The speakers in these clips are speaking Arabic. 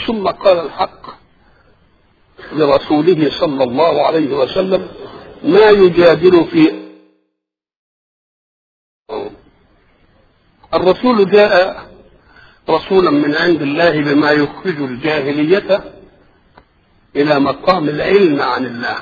ثم قال الحق لرسوله صلى الله عليه وسلم: ما يجادل في الرسول جاء رسولا من عند الله بما يخرج الجاهلية إلى مقام العلم عن الله،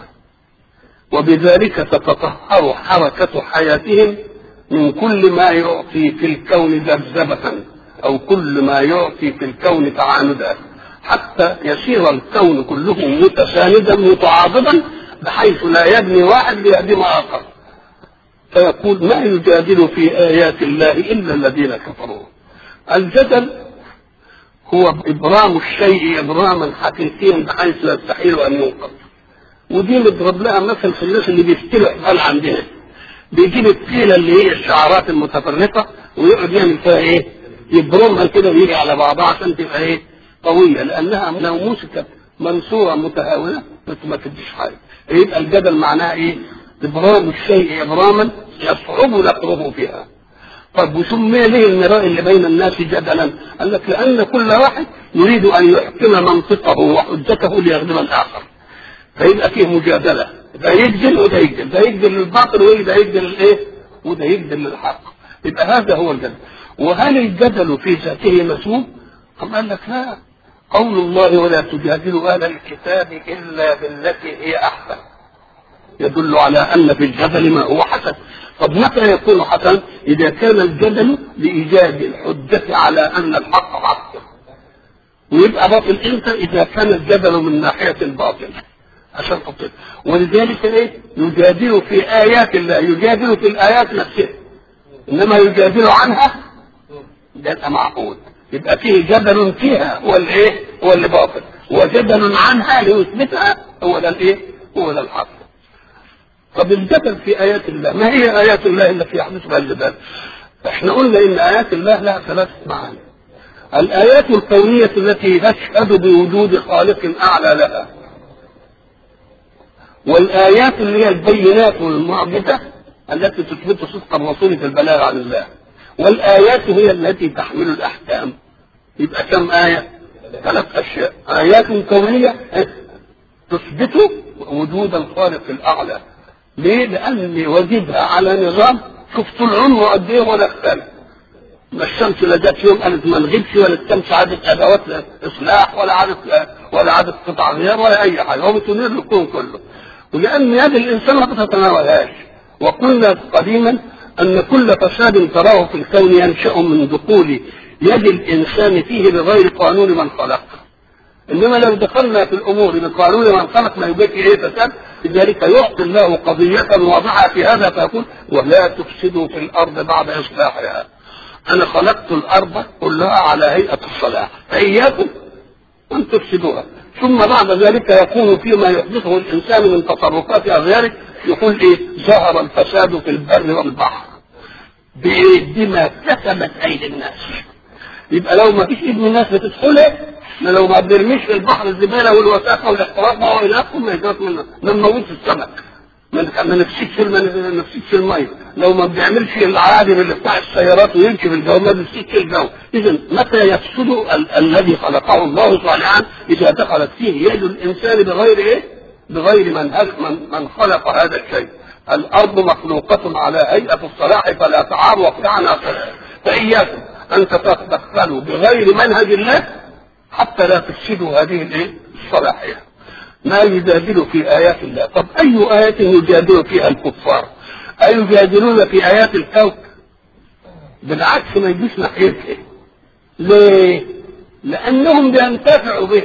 وبذلك تتطهر حركة حياتهم من كل ما يعطي في الكون ذبذبة أو كل ما يعطي في الكون تعاندا، حتى يصير الكون كله متساندا متعاضدا بحيث لا يبني واحد ليهدم آخر. فيقول: ما يجادل في آيات الله إلا الذين كفروا. الجدل هو إبرام الشيء إبراما حقيقيا بحيث لا يستحيل أن ينقض. ودي نضرب لها مثل في الناس اللي بيفتلوا حبال عندنا، بيجيب التيلة اللي هي الشعرات المتفرقة ويقعد يعمل فيها ايه؟ يبرمها كده ويجي على بعضها عشان تبقى ايه؟ قوية، لأنها لو مسكت منصورة متهاونة ما تديش حاجة. يبقى الجدل معناها ايه؟ إبرام الشيء إبراما يصعب نقره فيها. طب وسمي ليه المراء اللي بين الناس جدلا؟ قال لك: لأن كل واحد يريد أن يحكم منطقه وحجته ليخدم الآخر، فيبقى فيه مجادلة، ده يجدل وده يجدل، ده يجدل للباطل وده يجدل للايه؟ وده يجدل للحق. يبقى هذا هو الجدل. وهل الجدل في ذاته مسموم؟ قال لك: لا. قول الله: ولا تجادلوا أهل الكتاب إلا بالتي هي أحسن، يدل على أن في الجدل ما هو حسن. طب متى يكون حسن؟ إذا كان الجدل لإيجاد الحجة على أن الحق حق، ويبقى باطل إمتى؟ إذا كان الجدل من ناحية الباطل عشان تبطل. ولذلك ايه؟ يجادل في آيات الله، يجادل في الآيات نفسها، إنما يجادل عنها ده معقول. يبقى فيه جدل فيها هو الايه؟ هو اللي باطل، وجدل عنها ليثبتها هو ده الايه؟ هو ده الحق. طب الجدل في آيات الله، ما هي آيات الله التي يحدث بها الجدال؟ احنا قلنا إن آيات الله لها ثلاثة معاني. الآيات الكونية التي تشهد بوجود خالق أعلى لها، والآيات اللي هي البينات والمعجزة التي تثبت صدق الرسول في البلاغ عن الله، والآيات هي التي تحمل الأحكام. يبقى كم آية؟ 3 أشياء. آيات كونية تثبت وجود الخالق الأعلى. ليه؟ لأن وجدها على نظام شوف طول عمره قد إيه ولا اختلف. ما الشمس لا جت يوم قالت ما نغيبش، ولا الشمس عادت أدوات إصلاح، ولا عادت قطع غيار، ولا أي حاجة. هو بتنير الكون كله، ولأن يد الإنسان ما تتناولهاش. وقلنا قديما أن كل فساد تراه في الكون ينشأ من دخول يد الإنسان فيه بغير قانون من خلق. إنما لو دخلنا في الأمور بقانون من خلق ما يوجد إيه فساد. لذلك يعطي الله قضية واضحة في هذا فيقول: ولا تفسدوا في الأرض بعد إصلاحها. أنا خلقت الأرض كلها على هيئة الصلاح، فإياكم أن تفسدوها. ثم بعد ذلك يكون فيما يحدثه الإنسان من تصرفات أغياره يقول إيه؟ ظهر الفساد في البر والبحر بما كسبت أيدي الناس. يبقى لو ما فيش ايد الناس بتدخله، لو ما بنرميش في البحر الزبالة والوساخة والاحتراق وإلى آخره ما يجرت منه، ما نموتش السمك، ما نفسدش المية، لو ما بنعملش العادم اللي بتاع السيارات ويمشي في الجو ما بنفسدش الجو. إذا متى يفسد الذي خلقه الله صالحا؟ إذا دخلت فيه يد الإنسان بغير إيه؟ بغير من خلق هذا الشيء. الأرض مخلوقة على هيئة الصلاح فلا تعارض عنها، فإياكم أن تتدخلوا بغير منهج الله حتى لا تفسدوا هذه الإيه؟ الصلاحية. ما يجادل في آيات الله. طب أي آيات يجادل فيها الكفار؟ أي يجادلون في آيات الكون؟ بالعكس ما يجيش ناحيتها. ليه؟ لأنهم بينتفعوا به.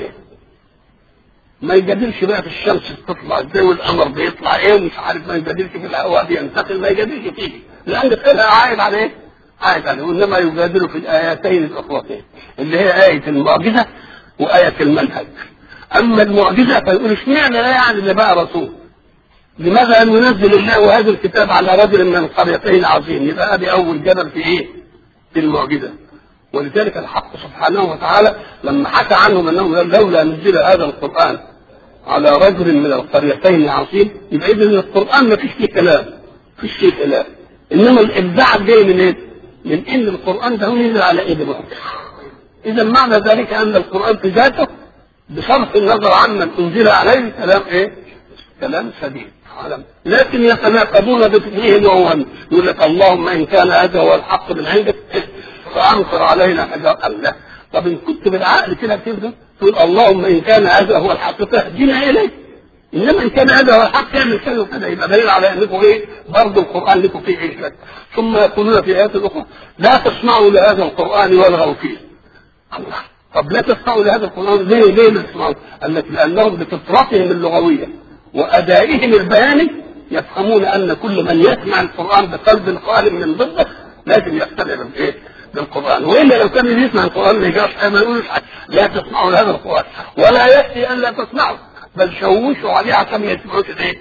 ما يجادلش بقى في الشمس بتطلع ازاي والقمر بيطلع ايه ومش عارف، ما يجادلش في الهواء بينتقل، ما يجادلش فيه، لأن كلها عائد على ايه؟ عائد عليه. وإنما يجادل في الآيتين الأخرتين اللي هي آية المعجزة وآية المنهج. أما المعجزة فيقول اشمعنى لا يعني اللي بقى رسول؟ لماذا أن ينزل الله هذا الكتاب على رجل من القريتين عظيم؟ يبقى هذه أول جدل في إيه؟ في المعجزة. ولذلك الحق سبحانه وتعالى لما حكى عنهم أنهم لولا نزل هذا القرآن على رجل من القريتين عظيم، يبقى إذن القرآن ما فيش فيه كلام، فيش فيه كلام. إنما الإبداع جاي من إيه؟ من إن القرآن ده نزل على إيد واحد. إذا معنى ذلك أن القرآن في ذاته بصرف النظر عمن انزل عليه كلام ايه؟ كلام سديد. لكن يتناقضون بفكرهم وهم، يقول لك اللهم ان كان هذا هو الحق من عندك فامطر علينا حجارة. الله، طب ان كنت بالعقل كده تقول اللهم ان كان هذا هو الحق فاهدنا اليه، انما ان كان هذا هو الحق يعمل كذا وكذا، يبقى دليل على انكم ايه؟ برضه القران لكم فيه عزه. ثم يقولون في ايات اخرى لا تسمعوا لهذا القران والغوا فيه. الله، طب لا تسمعوا لهذا القران ليه لا تسمعوا؟ قال لك لانهم بفطرتهم اللغويه وادائهم البياني يفهمون ان كل من يسمع القران بقلب خالٍ من ضده لازم يقتنع بايه؟ بالقران، والا لو كان يسمع القران ما يجراش ما يقولش لا تسمعوا لهذا القران، ولا يكفي ان لا تسمعوا بل شوشوا عليه عشان ما يسمعوش الايه؟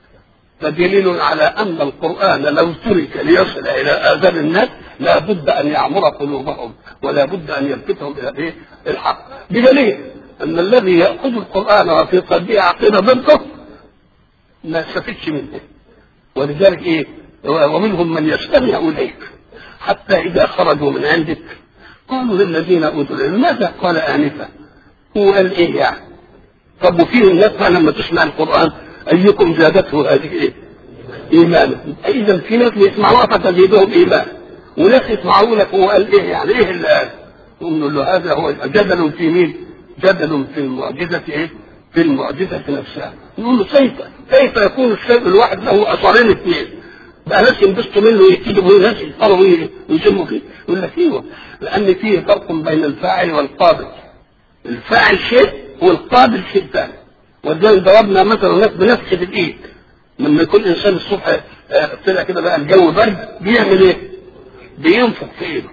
فدليل على ان القران لو ترك ليصل الى اذان الناس لا بد ان يعمر قلوبهم ولا بد ان يلفتهم الى الايه؟ الحق. بدليل ان الذي ياخذ القران وفي قلبه عقيده ضده ما استفدش منه. ولذلك ايه؟ ومنهم من يستمع اليك حتى اذا خرجوا من عندك قالوا للذين اوتوا العلم ماذا قال انفا؟ هو قال ايه يعني؟ طب وفيه الناس لما تسمع القران ايكم زادته هذه ايه؟ ايمانا. اذا في ناس يسمعوها فتزيدهم ايمان، وناس يسمعوا لك هو قال ايه يعني؟ ايه اللي قال؟ نقول له هذا هو جدل في مين؟ جدل في المعجزه ايه؟ في المعجزه نفسها. نقول له كيف يكون الشيء الواحد له اثرين اثنين؟ بقى ناس ينبسطوا منه ويكتبوا منه، ناس يضطروا ويسموا فيه. يقول لك ايوه، لان فيه فرق بين الفاعل والقابل. الفاعل شيء والقابل شيء ثاني. ولذلك ضربنا مثلا ناس بنفخه الايد، لما يكون انسان الصبح طلع كده بقى الجو برد بيعمل ايه؟ بينفخ في ايده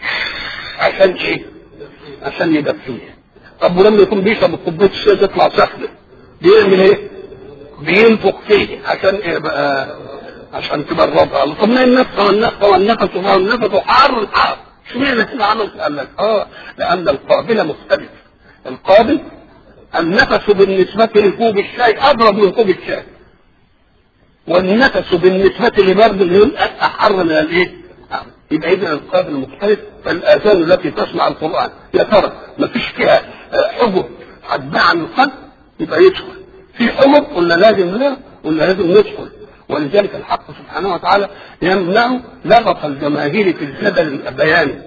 عشان ايه؟ عشان يدفيه. طب ولما يكون بيشرب كوبايه الشاي تطلع سخنه بيعمل ايه؟ بينفخ فيه عشان ايه بقى؟ عشان تبردها. طب ما والنفس حار اشمعنى كده عملت؟ قال لك لان القابل مختلف. القابل النفس بالنسبه لكوب الشاي اضرب من كوب الشاي، والنفس بالنسبه لبرد الليل احر من الايه؟ يبقى اذا القابل مختلف. فالاذان التي تسمع القران يا ترى ما فيش فيها حجب حدها عن القلب يبقى يدخل، في حجب قلنا لازم لا قلنا لازم ندخل. ولذلك الحق سبحانه وتعالى يمنع لغط الجماهير في الجدل البياني.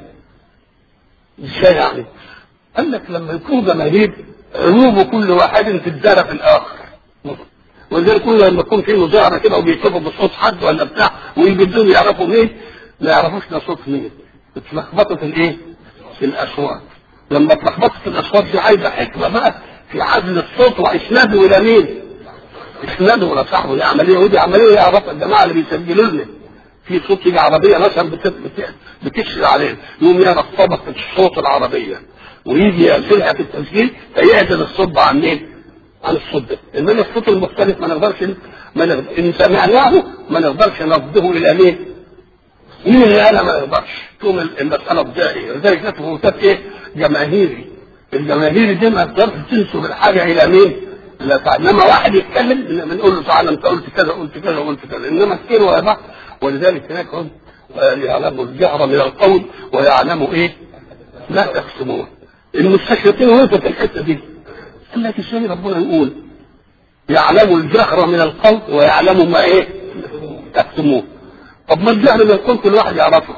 ازاي يعني؟ قال لك لما يكون جماهير عيوب كل واحد في الدار في الاخر، ولذلك كل لما يكون في مظاهره كده وبيكتبوا بصوت حد ولا بتاع ويبدون يعرفوا مين، ما يعرفوش ده صوت مين. اتلخبطت الايه؟ في الاصوات. لما اتلخبطت في الاصوات دي عايزه حكمه بقى في عزل الصوت واسناده الى مين؟ اسناده ولا صاحبه. دي عمليه ودي عمليه يعرفها الجماعه اللي بيسجلوا لنا في صوت تيجي عربيه مثلا بتكشف عليه، يقوم يعرف طبقه الصوت العربيه ويجي يرسلها في التسجيل فيعدل الصوت عن مين؟ عن الصوت ده. انما الصوت المختلف ما نقدرش ان سمعناه ما نقدرش نرده الى مين؟ مين اللي انا ما نقدرش تقوم المساله بدائيه. لذلك نفسه كتاب ايه؟ جماهيري. الجماهيري دي ما تقدرش تنسب الحاجه الى مين؟ لا تعالى. انما واحد يتكلم بنقول له تعالى انت قلت كذا قلت كذا قلت كذا، انما كتير ولا بعض. ولذلك هناك هم يعلموا الجهر من القول ويعلموا ايه؟ لا تكتمون. المستشرقين وقفوا في الحته دي. قال لك ازاي ربنا يقول يعلموا الجهر من القول ويعلموا ما ايه؟ تكتمون. طب ما الجهر من القول كل واحد يعرفه.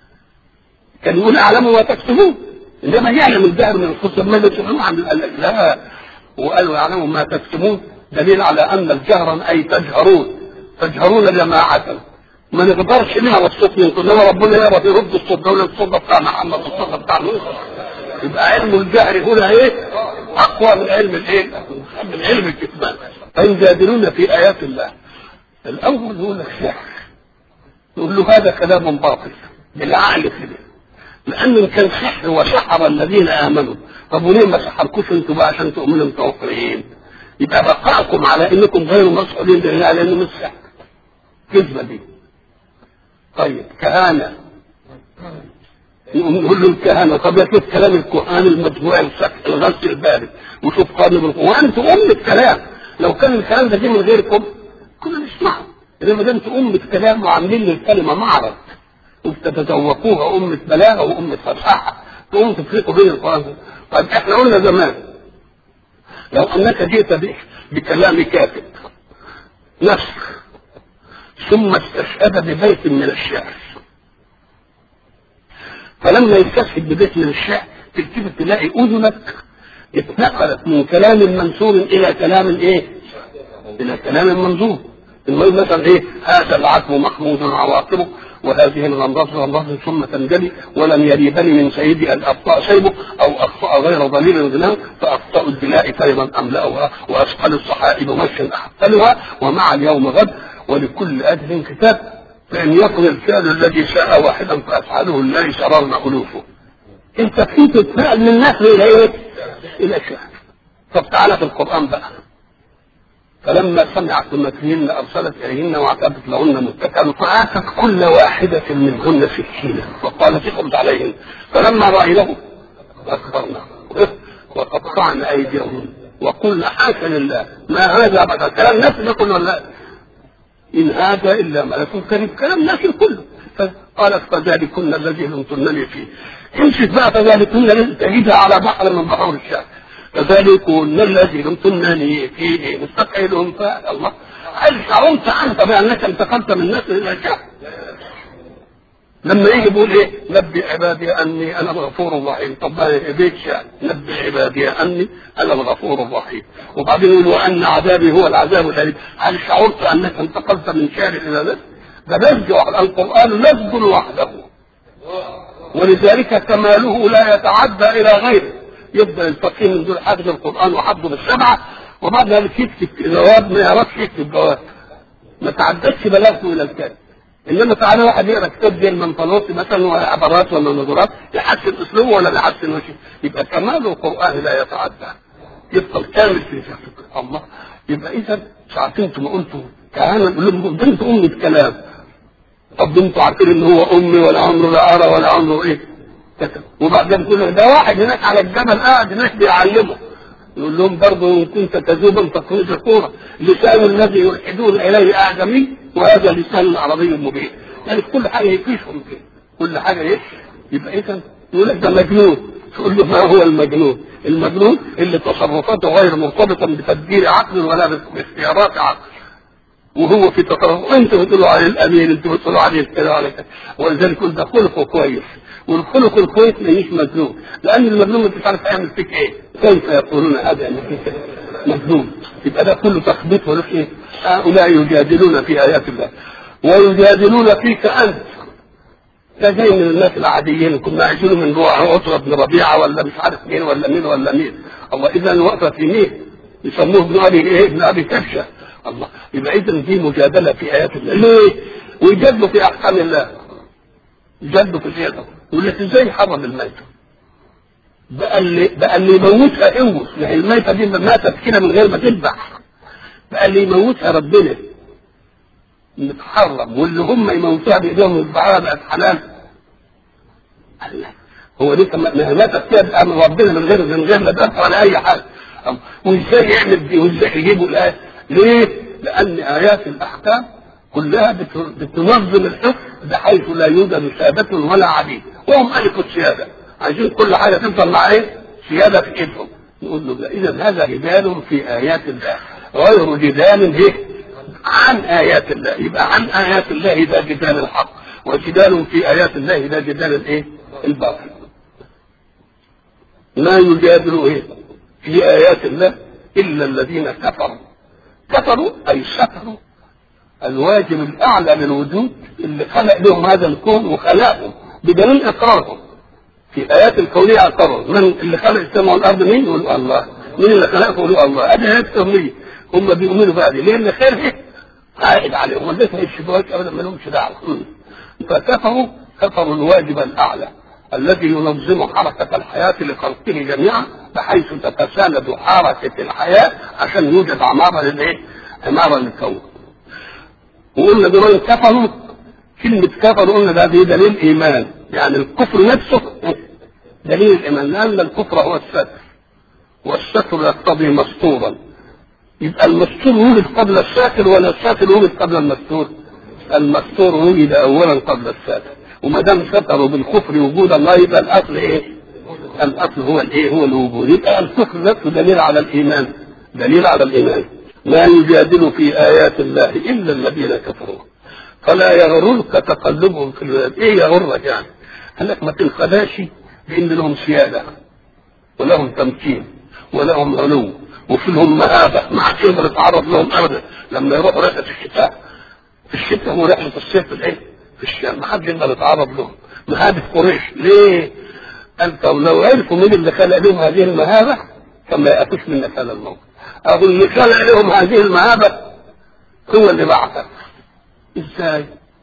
كان يقول يعلموا ما تكتمون، انما يعلم الجهر من القول ماذا تفعلون عن لا. وقالوا يعلموا ما تكتمون دليل على ان الجهر اي تجهرون جماعه ما نقدرش نعرف الصوت منكم، انما ربنا يعرف يرد الصوت ده ولا الصوت بتاع محمد الصوت بتاع نوح. يبقى علم الجهر هنا ايه؟ اقوى من علم الايه؟ من علم الكتمان. فيجادلون في ايات الله. الاول يقول لك سحر، يقول له هذا كلام باطل بالعقل كده، لان ان كان سحر وسحر الذين امنوا، طب وليه ما سحركوش انتوا بقى عشان تؤمنوا متوقعين؟ يبقى بقاءكم على انكم غير مسؤولين بالله لانه مش سحر. كذبه دي. طيب كهانه، نقول له الكهانه. طب يا كيف كلام الكهان المدفوع الغسل البارد وشوف قارن وانتم الكلام. لو كان الكلام ده جه من غيركم كنا نسمعه، انما ده انتم الكلام وعاملين للكلمه معرض وبتتذوقوها بلاغه وفصاحه تقوموا تفرقوا بين القران. طيب احنا قلنا زمان لو انك جئت بكلام كاتب نسخ ثم استشهد ببيت من الشعر، فلما يستشهد ببيت من الشعر تلتفت تلاقي اذنك اتنقلت من كلام منثور الى كلام ايه؟ الى كلام منظور. المهم مثلا ايه؟ هذا العتب محمود عواقبه وهذه الغمرات غمرات ثم تنجلي ولم يريبني من سيدي ان ابطا شيبه او اخطا غير ضليل غناه فاخطا البلاء فيضا املاها واثقل الصحائب مشيا احتلها ومع اليوم غد ولكل اجل كتاب فان يقضي الفعل الذي شاء واحدا فافعله الذي شررنا الوفه. انت كنت تتنقل من نثر الى ايه؟ الى شعر. طب تعالى في القران بقى. فلما سمعت المكرهن ارسلت اليهن واعتدت لهن متكئا فاتت كل واحده منهن سكينا وقالت اخرج عليهن فلما راينه اكبرنا وقطعن ايديهن وقلنا حاشا لله ما هذا بقى كلام نفس ده كله ولا ان هذا الا ملك كريم كلام ناس كله. فقالت فذلكن الذي لمتنني فيه امسك بقى فذلكن تجدها على بحر من بحور الشام فذلكن الذي لمتنني فيه مستقعدهم الله. هل شعرت انت بانك انتقلت من نسل الى شعب؟ لما يجي يقول ايه؟ نبئ عبادي اني انا الغفور الرحيم. طب بيت شعر نبئ عبادي اني انا الغفور الرحيم وبعدين يقول وان عذابي هو العذاب الاليم. هل شعرت انك انتقلت من شعر الى نسل؟ ده نسج القران نسج وحده ولذلك كماله لا يتعدى الى غيره. يبدا الفقيه من دول حافظ القران وحفظه بالسبعه وبعد ذلك يكتب جواب ما يعرفش يكتب جواب ما تعدتش بلاغته الى الكاتب. انما تعالى واحد يقرا كتاب زي المنطلوطي مثلا ولا عبارات ولا نظرات يحسن اسلوبه ولا يحسن وجهه يبقى كمال القران لا يتعدى يبقى كامل في فقه الله. يبقى اذا ساعتين انتم قلتوا كهانه نقول لهم ده انتوا امي الكلام. طب انتوا عارفين ان هو امي ولا عمره لا ارى ولا عمره ايه كتب وبعدين كل ده واحد هناك على الجبل قاعد هناك بيعلمه يقول لهم برضه ان كنت كذوبا فكن ذكورا لسان الذي يلحدون اليه اعجمي وهذا لسان عربي مبين. يعني كل حاجه يكفيهم فيه كل حاجه يكفي. يبقى اذا يقول لك ده مجنون تقول له ما هو المجنون؟ المجنون اللي تصرفاته غير مرتبطه بتدبير عقل ولا باختيارات عقل وهو في تصرف. انت بتقولوا عليه الامين انت بتقولوا عليه كذا على كذا ولذلك كل ده خلقه كويس والخلق الكويس مش مجنون لان المجنون انت عارف هيعمل فيك ايه؟ كيف يقولون هذا ان فيك مجنون؟ يبقى ده كله تخبيط ولك ايه؟ هؤلاء يجادلون في ايات الله ويجادلون فيك انت كزي من الناس العاديين كنا عايزينه من عطرة بن ربيعه ولا مش عارف مين ولا مين ولا مين. الله اذا الوقفه في مين؟ يسموه ابن ابي ايه؟ ابن ابي كبشه. الله يبقى اذا دي مجادله في ايات الله. ليه؟ ويجادلوا في احكام الله يجادلوا في زياده يقول لك ازاي حرم الميته؟ بقى اللي يموتها اوس يعني الميته دي ماتت كده من غير ما تذبح بقى اللي يموتها ربنا متحرم واللي هم يموتوها بايديهم يذبحوها بقت حلال. الله هو دي ماتت كده بقى من ربنا من غير لا دفع ولا اي حاجه. وازاي يعمل دي وازاي يجيبوا الايه؟ ليه؟ لان ايات الاحكام كلها بتنظم الحكم بحيث لا يوجد سادة ولا عبيد وهم ألف السيادة عايزين كل حاجة تفضل مع ايه؟ سيادة في ايدهم. نقول له اذا هذا جدال في ايات الله غير جدال به عن ايات الله. يبقى عن ايات الله ده جدال الحق وجدال في ايات الله ده جدال الايه؟ الباطل. لا يجادل ايه؟ في ايات الله الا الذين كفروا اي سكروا الواجب الاعلى للوجود اللي خلق لهم هذا الكون وخلقهم بدليل اقرارهم في ايات الكونيه. اقروا من اللي خلق السماء والارض؟ مين؟ يقولوا الله. مين اللي خلقه؟ يقولوا الله. ادي ايات كونيه هم بيؤمنوا بقى دي لان خيره عائد عليهم وليس الشبهات ابدا ما لهمش دعوه. كفروا الواجب الاعلى الذي ينظم حركه الحياه لخلقه جميعا بحيث تتساند حركه الحياه عشان يوجد عماره للايه؟ عماره للكون. وقلنا دول كفروا كلمة كفروا قلنا ده دليل إيمان يعني الكفر نفسه دليل الإيمان لأن الكفر هو الستر والستر يقتضي مستورا. يبقى المستور وجد قبل الساتر ولا الساتر وجد قبل المستور؟ المستور وجد أولا قبل الساتر وما دام ستروا بالكفر وجود الله يبقى الأصل إيه؟ الاصل هو الايه؟ هو الوجود. يبقى الكفر نفسه دليل على الايمان، دليل على الايمان. لا يجادل في ايات الله الا الذين كفروا فلا يغررك تقلبهم في البلاد. ايه يغرك يعني؟ قال لك ما تنخدعش بان لهم سياده ولهم تمكين ولهم علو وفي لهم مهابه، ما حدش يقدر يتعرض لهم ابدا. لما يروحوا رحله الشتاء في الشتاء ورحله الصيف في الايه؟ في الشام، ما حدش يقدر يتعرض لهم. مهابه قريش ليه؟ انت لو عرفوا مين اللي خلق لهم هذه المهابه كان ما ياتوش منك هذا الموت. اهو اللي خلق لهم هذه المهابه هو اللي بعثك. ازاي؟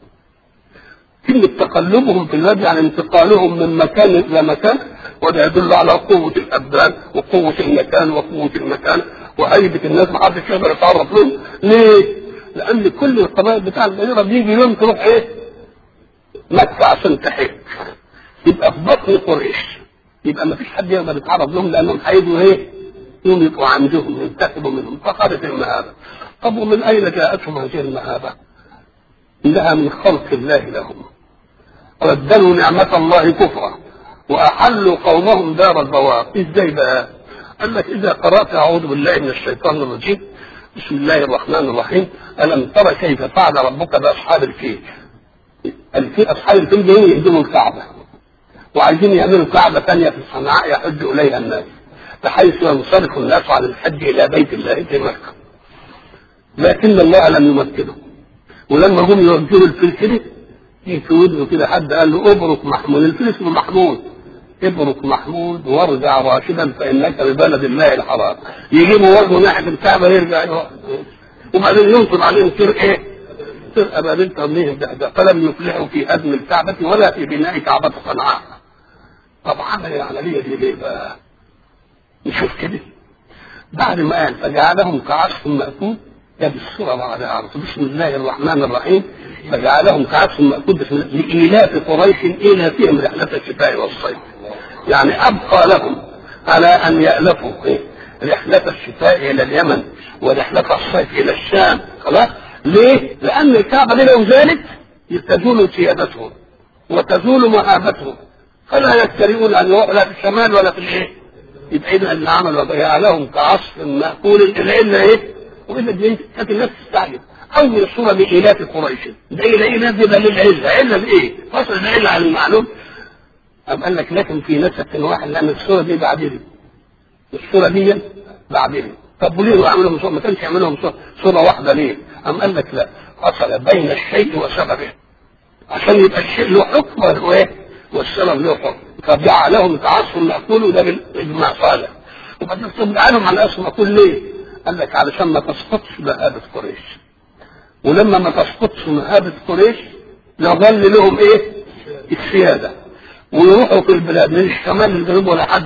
كلمة تقلبهم في الوادي يعني انتقالهم من مكان إلى مكان، وده يدل على قوة الأبدان وقوة المكان وقوة المكان وهيبة الناس، ما حدش يقدر يتعرف لهم. ليه؟ لأن كل القبائل بتاع الجزيرة بيجي يوم تروح إيه؟ مكة عشان تحج، يبقى في بطن قريش، يبقى ما فيش حد يقدر يتعرف لهم لأنهم هيجوا إيه؟ يوم يبقوا عندهم ينتخبوا منهم، فقدت المهابة. طب ومن أين جاءتهم هذه المهابة؟ إنها من خلق الله لهم، بدلوا نعمة الله كفرا وأحلوا قومهم دار البوار. إزاي بقى؟ قال لك إذا قرأت أعوذ بالله من الشيطان الرجيم بسم الله الرحمن الرحيم ألم ترى كيف فعل ربك بأصحاب الفيل؟ الفيل أصحاب الفيل جايين يهدموا الكعبة وعايزين يعملوا كعبة ثانية في صنعاء يحج إليها الناس بحيث ينصرف الناس عن الحج إلى بيت الله في مكة، لكن الله لم يمكنه. ولما هم يوجهوا الفيل كده في ودنه كده حد قال له ابرك محمود، الفيل اسمه محمود، ابرك محمود وارجع راشدا فانك ببلد الله الحرام. يجيبوا وجهه ناحيه الكعبه يرجع وبعدين ينصب عليهم سر ايه؟ سر ابابيل ترميهم ده فلم يفلحوا في هدم الكعبه ولا في بناء كعبه صنعاء. طب عمل العمليه دي ليه بقى؟ نشوف كده بعد ما قال فجعلهم كعصف مأكول، جاب السورة بعد عرض بسم الله الرحمن الرحيم فجعلهم كعصف مأكول لإيلاف قريش إيلافهم رحلة الشتاء والصيف. يعني أبقى لهم على أن يألفوا رحلة الشتاء إلى اليمن ورحلة الصيف إلى الشام. خلاص؟ ليه؟ لأن الكعبة دي لو زالت تزول سيادتهم وتزول مهابتهم فلا يجترئون أن يروحوا لا في الشمال ولا في الإيه؟ يبقى إذا اللي عملوا فجعلهم كعصف مأكول إلا إيه؟ وإلا دي كانت الناس تستعجب. أول صورة بإيلاف قريش ده إيلاف دي دليل علة، علة بإيه؟ فصل العلة على المعلوم. أم قال لك لكن في نسخ واحد لأن الصورة دي بعدين، الصورة دي بعدين. طب وليه يعملهم صورة؟ ما كانش يعملهم صورة واحدة ليه؟ أم قال لك لا، فصل بين الشيء وسببه عشان يبقى الشيء له حكم وإيه؟ والسبب له حكم. فجعلهم كعصف مأكول وده بالإجماع صالح. وبعدين تبعلهم على أصل مأكول ليه؟ قال لك علشان ما تسقطش مهابة قريش، ولما ما تسقطش مهابة قريش يظل لهم ايه؟ السيادة ويروحوا في البلاد من الشمال للجنوب ولا حد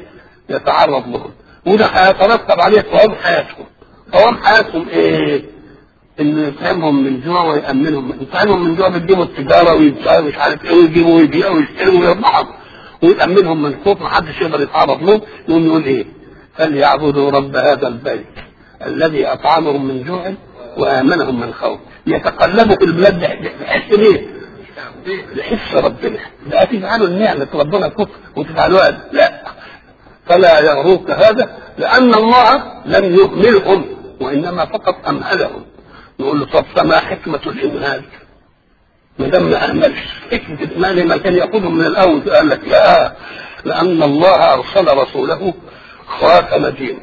يتعرض لهم، وده هيترتب عليه قوام حياتهم. قوام حياتهم ايه؟ ان يطعمهم من جوع ويأمنهم. يطعمهم من جوع بيجيبوا التجارة ويبيعوا مش عارف ايه ويجيبوا ويبيعوا ويشتروا ويربحوا، ويأمنهم من خوف ما حدش يقدر يتعرض لهم. يقوم يقول ايه؟ فليعبدوا رب هذا البيت الذي أطعمهم من جوع وآمنهم من خوف. يتقلبوا في البلاد بحس ليه؟ بحس ربنا. لا تجعلوا النعمة ربنا كفر وتجعلوها لا، فلا يغروك هذا لأن الله لم يهملهم وإنما فقط أمهلهم. نقول له طب فما حكمة الإمهال؟ ما دام ما أهملش حكمة الإمهال ما كان يأخذهم من الأول؟ قال لك لا، لأن الله أرسل رسوله خاتم دين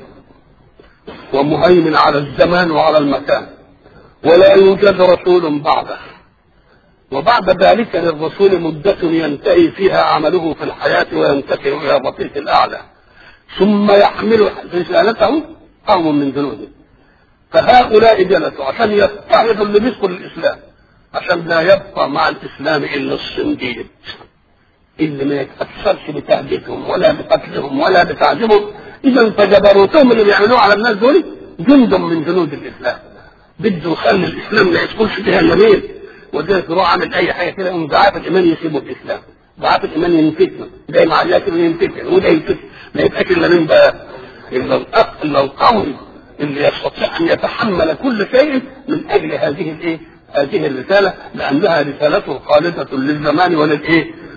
ومهيمن على الزمان وعلى المكان ولا يوجد رسول بعده، وبعد ذلك للرسول مدة ينتهي فيها عمله في الحياة وينتقل إلى الرفيق الأعلى ثم يحمل رسالته قوم من جنوده. فهؤلاء جلسوا عشان يستعرضوا اللي بيدخل الإسلام عشان لا يبقى مع الإسلام إلا الصنديد اللي ما يتأثرش بتهديدهم ولا بقتلهم ولا بتعذيبهم. إذا فجبروتهم اللي بيعملوه على الناس دول جند من جنود الإسلام، بده يخلي الإسلام لا يدخلش بها اليمين، وذلك يروح عامل أي حاجة كده يقوم ضعاف الإيمان يسيبوا الإسلام، ضعاف الإيمان ينفتن، ده مع الياسر ينفتن وده ينفتن، ما يبقاش إلا من بقى إلا القوي اللي يستطيع أن يتحمل كل شيء من أجل هذه الإيه؟ هذه الرسالة، لأنها رسالته خالدة للزمان وللإيه؟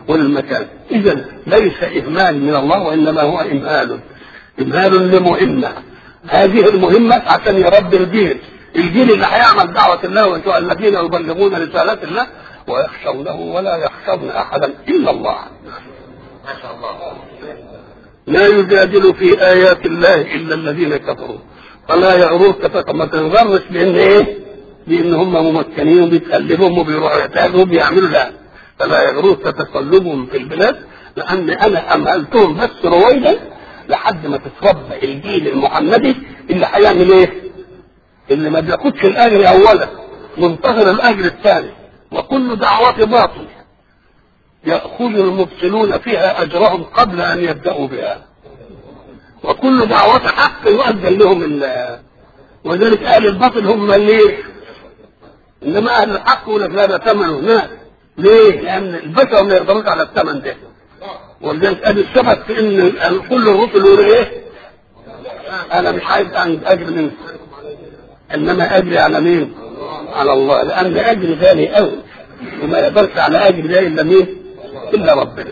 وللمكان. إذا ليس إهمال من الله، وإنما هو إمهال لمهمة. هذه المهمة عشان يربي الجيل اللي هيعمل دعوة الله، وانتم الذين يبلغون رسالات الله ويخشونه ولا يخشون أحدا إلا الله. ما شاء الله. لا يجادل في آيات الله إلا الذين كفروا فلا يغررك. ما تنغرش بإن إيه؟ بإن هم ممكنين وبيتقلبهم وبيروحوا يحتاجوا وبيعملوا. لا، فلا يغررك تقلبهم في البلاد، لأن أنا أمهلتهم بس رويدا لحد ما تتربى الجيل المحمدي اللي هيعمل إيه؟ اللي ما بياخدش الأجر أولا، منتظر الأجر الثاني. وكل دعوة باطل يأخذ المبطلون فيها أجرهم قبل أن يبدأوا بها، وكل دعوة حق يؤذن لهم وذلك أهل الباطل هم اللي، إنما أهل الحق يقول لك لا ده ثمنه هناك. ليه؟ لأن البشر ما يقدروش على الثمن ده. ولذلك أهل السبب في إن كل الرسل يقولوا إيه؟ أنا مش عايز أجر منك، إنما أجري على مين؟ على الله، لأن أجري غالي أوي وما يقدرش على أجري ده إلا مين؟ إلا ربنا.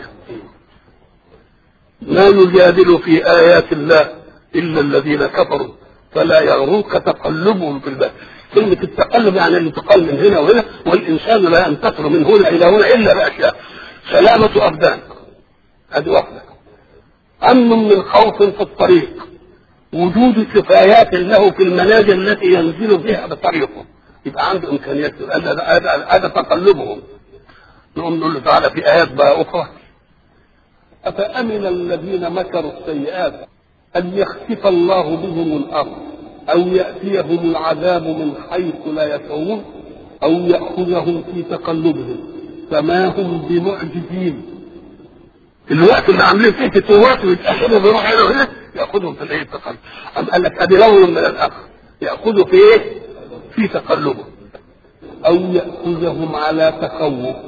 لا يجادل في آيات الله إلا الذين كفروا فلا يغررك تقلبهم في البلد. كلمة التقلب يعني الانتقال من هنا وهنا، والإنسان لا ينتقل من هنا إلى هنا إلا بأشياء: سلامة أبدان، هذه واحدة، أمن من خوف في الطريق، وجود كفايات له في المنازل التي ينزل بها بطريقه، يبقى عنده إمكانيات. هذا تقلبهم. نقوم نقول له تعالى في آيات بقى أخرى: أفأمن الذين مكروا السيئات أن يخسف الله بهم الأرض أو يأتيهم العذاب من حيث لا يشعرون أو يأخذهم في تقلبهم فما هم بمعجزين. الوقت اللي عاملين فيه فتوات ويتأخروا بيروح هنا وهنا يأخذهم في الإيه؟ التقلب. أم قال لك أدي لون من الآخر يأخذوا في إيه؟ في تقلبهم، أو يأخذهم على تخوف.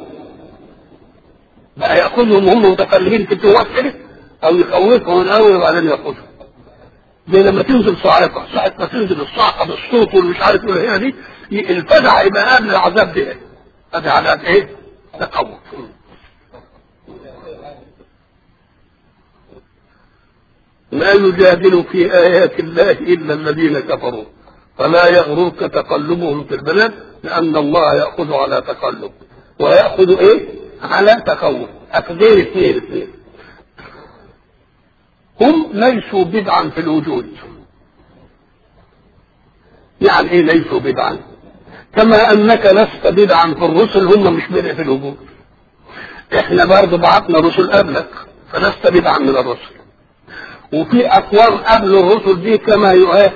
بقى يأخذهم هم متقلبين في فتوات كده، أو يخوفهم الأول وبعدين يأخذهم. زي لما تنزل صاعقة، ساعة ما تنزل الصاعقة بالصوت والمش عارف ايه هنا دي، الفزع يبقى قبل العذاب ده. هذا عذاب ايه؟ تخوف. لا يجادل في آيات الله إلا الذين كفروا فلا يغررك تقلبهم في البلاد، لأن الله يأخذ على تقلب ويأخذ ايه؟ على تخوف. أخذين اثنين. هم ليسوا بدعا في الوجود. يعني ايه ليسوا بدعا؟ كما انك لست بدعا في الرسل، هم مش بدع في الوجود. احنا برضه بعثنا رسل قبلك فلست بدعا من الرسل، وفي اقوام قبل الرسل دي كما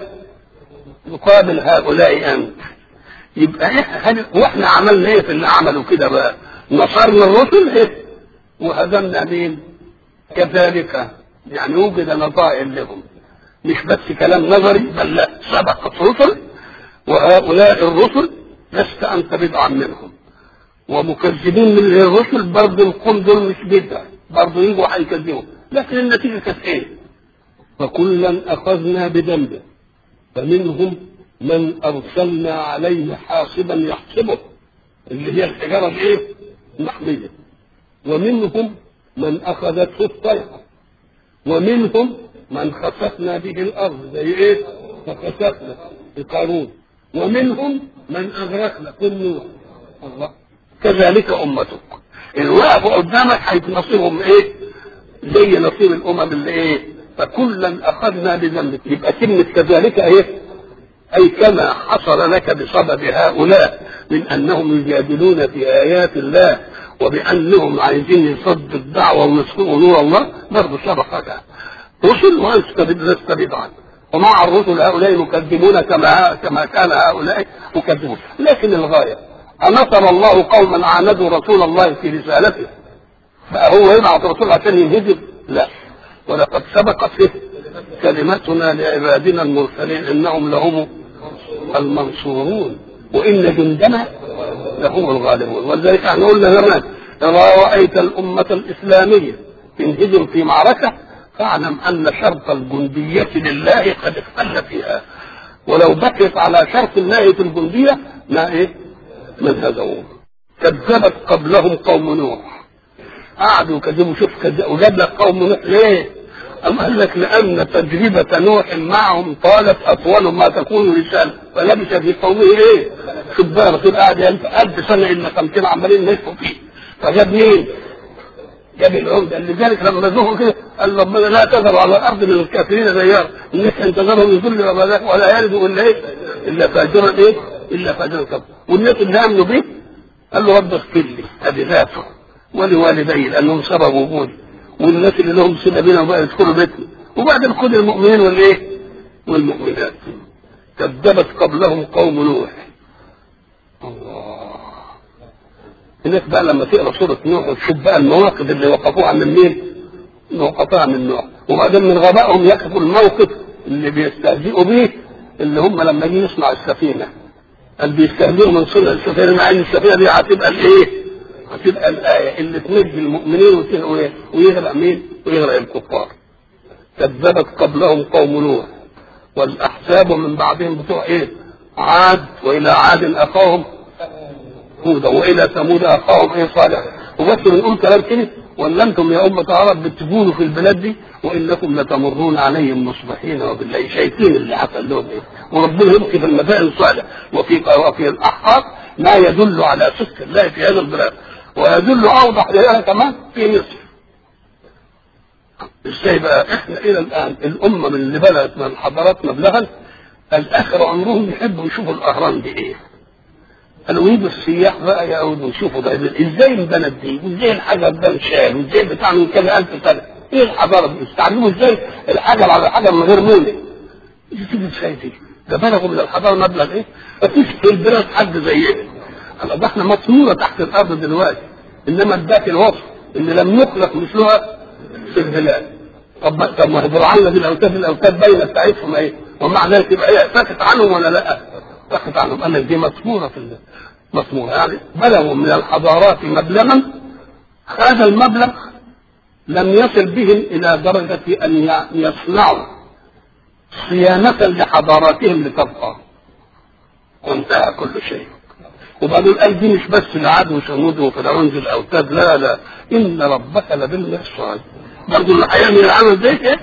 يقابل هؤلاء انت. يبقى واحنا عملنا ايه في اللي عملوا كده بقى؟ نصرنا الرسل ايه؟ وهزمنا مين؟ كذلك يعني وجد نظائر لهم، مش بس كلام نظري، بل لا، سبقت رسل، وهؤلاء الرسل لست انت بدعا منهم. ومكذبين من الرسل برضه القوم دول مش بدعا، برضه يجوا هيكذبوا، لكن النتيجه كانت ايه؟ فكلا اخذنا بذنبه فمنهم من ارسلنا عليه حاصبا يحسبه، اللي هي الحجاره الايه؟ المحميه. ومنهم من اخذته الصيحه، ومنهم من خسفنا به الارض زي ايه؟ فخسفنا بقارون. ومنهم من اغرقنا كل نوح. الله. كذلك امتك، اللي وقفوا قدامك هينصيبهم ايه؟ زي نصيب الامم اللي ايه؟ فكلا اخذنا بذنبك. يبقى كلمه كذلك ايه؟ اي كما حصل لك بسبب هؤلاء من انهم يجادلون في ايات الله وبانهم عايزين يصدوا الدعوه ويسقطوا نور الله، برضه سبقك رسل وانت لست بدعا. ومع الرسل هؤلاء يكذبون كما كان هؤلاء يكذبون. لكن الغايه أنصر الله قوما عاندوا رسول الله في رسالته فهو يبعث رسول عشان ينهزم؟ لا، ولقد سبقت كلمتنا لعبادنا المرسلين انهم لهم المنصورون وان جندنا لهم الغالبون. ولذلك احنا قلنا زمان: اذا رايت الامه الاسلاميه تنهزم في معركه فاعلم ان شرط الجنديه لله قد اختل فيها، ولو بقيت على شرط الله في الجنديه ما ايه؟ من هزموه. كذبت قبلهم قوم نوح قعدوا كذبوا شوف كذب وجاب لك قوم نوح ليه؟ أما قال لك لأن تجربة نوح معهم طالت أطول ما تكون رسالة فلبث في قومه إيه؟ شوف بقى الرسول قاعد 1000 سنة إلا 50 عمالين نشفوا فيه فجاب مين؟ جاب العمدة لذلك لما نزوه كده قال ربنا لا تذر على الأرض من الكافرين ديار إنك أن تذرهم يذل ولا يلد إلا إيه؟ إلا فاجرا إيه؟ إلا فاجرا كفر والناس اللي آمنوا به قال له رب اغفر لي أبي ذاته ولوالدي لأنهم سبب وجودي والناس اللي لهم صلة بينا بقى يدخلوا بيتنا وبعدين خد المؤمنين والايه والمؤمنات. كذبت قبلهم قوم نوح. الله هناك بقى لما تقرا سوره نوح وتشوف بقى المواقف اللي وقفوها من مين؟ وقفوها من نوح وبعدين من غبائهم يكفوا الموقف اللي بيستهزئوا به اللي هم لما يجي يصنع السفينه قال بيستهزئوا من صنع السفينه مع ان السفينه دي هتبقى الايه؟ هتبقى الآية اللي تنجي المؤمنين ويغرق مين؟ ويغرق الكفار. كذبت قبلهم قوم نوح والأحزاب من بعدهم بتوع إيه؟ عاد وإلى عاد أخاهم هودا وإلى ثمود أخاهم إيه صالح. وبس بنقول كلام كده ولا أنتم يا أمة عرب بتجولوا في البلاد دي وإنكم لتمرون عليهم مصبحين وبالله شايفين اللي حصل لهم إيه؟ وربنا يبقي في المسائل الصالح وفي الأحقاق ما يدل على صدق الله في هذا البلاد ويدل اوضح لها كمان في مصر. ازاي بقى احنا الى الان الامه من اللي بلغت من الحضارات مبلغا الاخر عمرهم يحبوا يشوفوا الاهرام دي ايه؟ قالوا يجوا السياح بقى يقعدوا يشوفوا ده ازاي البلد دي وازاي الحجر ده انشال وازاي بتاع من كذا 1000 سنه ايه الحضاره دي؟ استعملوا ازاي الحجر على الحجر من غير مونه؟ تيجي ازاي دي؟ ده بلغوا من الحضاره مبلغ ايه؟ مفيش في البلاد حد زيهم. ده احنا مطمورة تحت الارض دلوقتي انما اداك الوصف ان لم يخلق مثلها في البلاد. طب ما هيبرعنا دي الاوتاد باينه بتاعتهم ايه؟ ومع ذلك يبقى ايه ساكت عنهم ولا لا؟ ساكت عنهم. قال لك دي مطمورة في مطمورة يعني بلغوا من الحضارات مبلغا هذا المبلغ لم يصل بهم الى درجة ان يصنعوا صيانة لحضاراتهم لتبقى وانتهى كل شيء. وبعدين قال دي مش بس العاد وثمود وفرعون ذي الاوتاد لا ان ربك لبالمرصاد برضه اللي هيعمل العمل ده ايه؟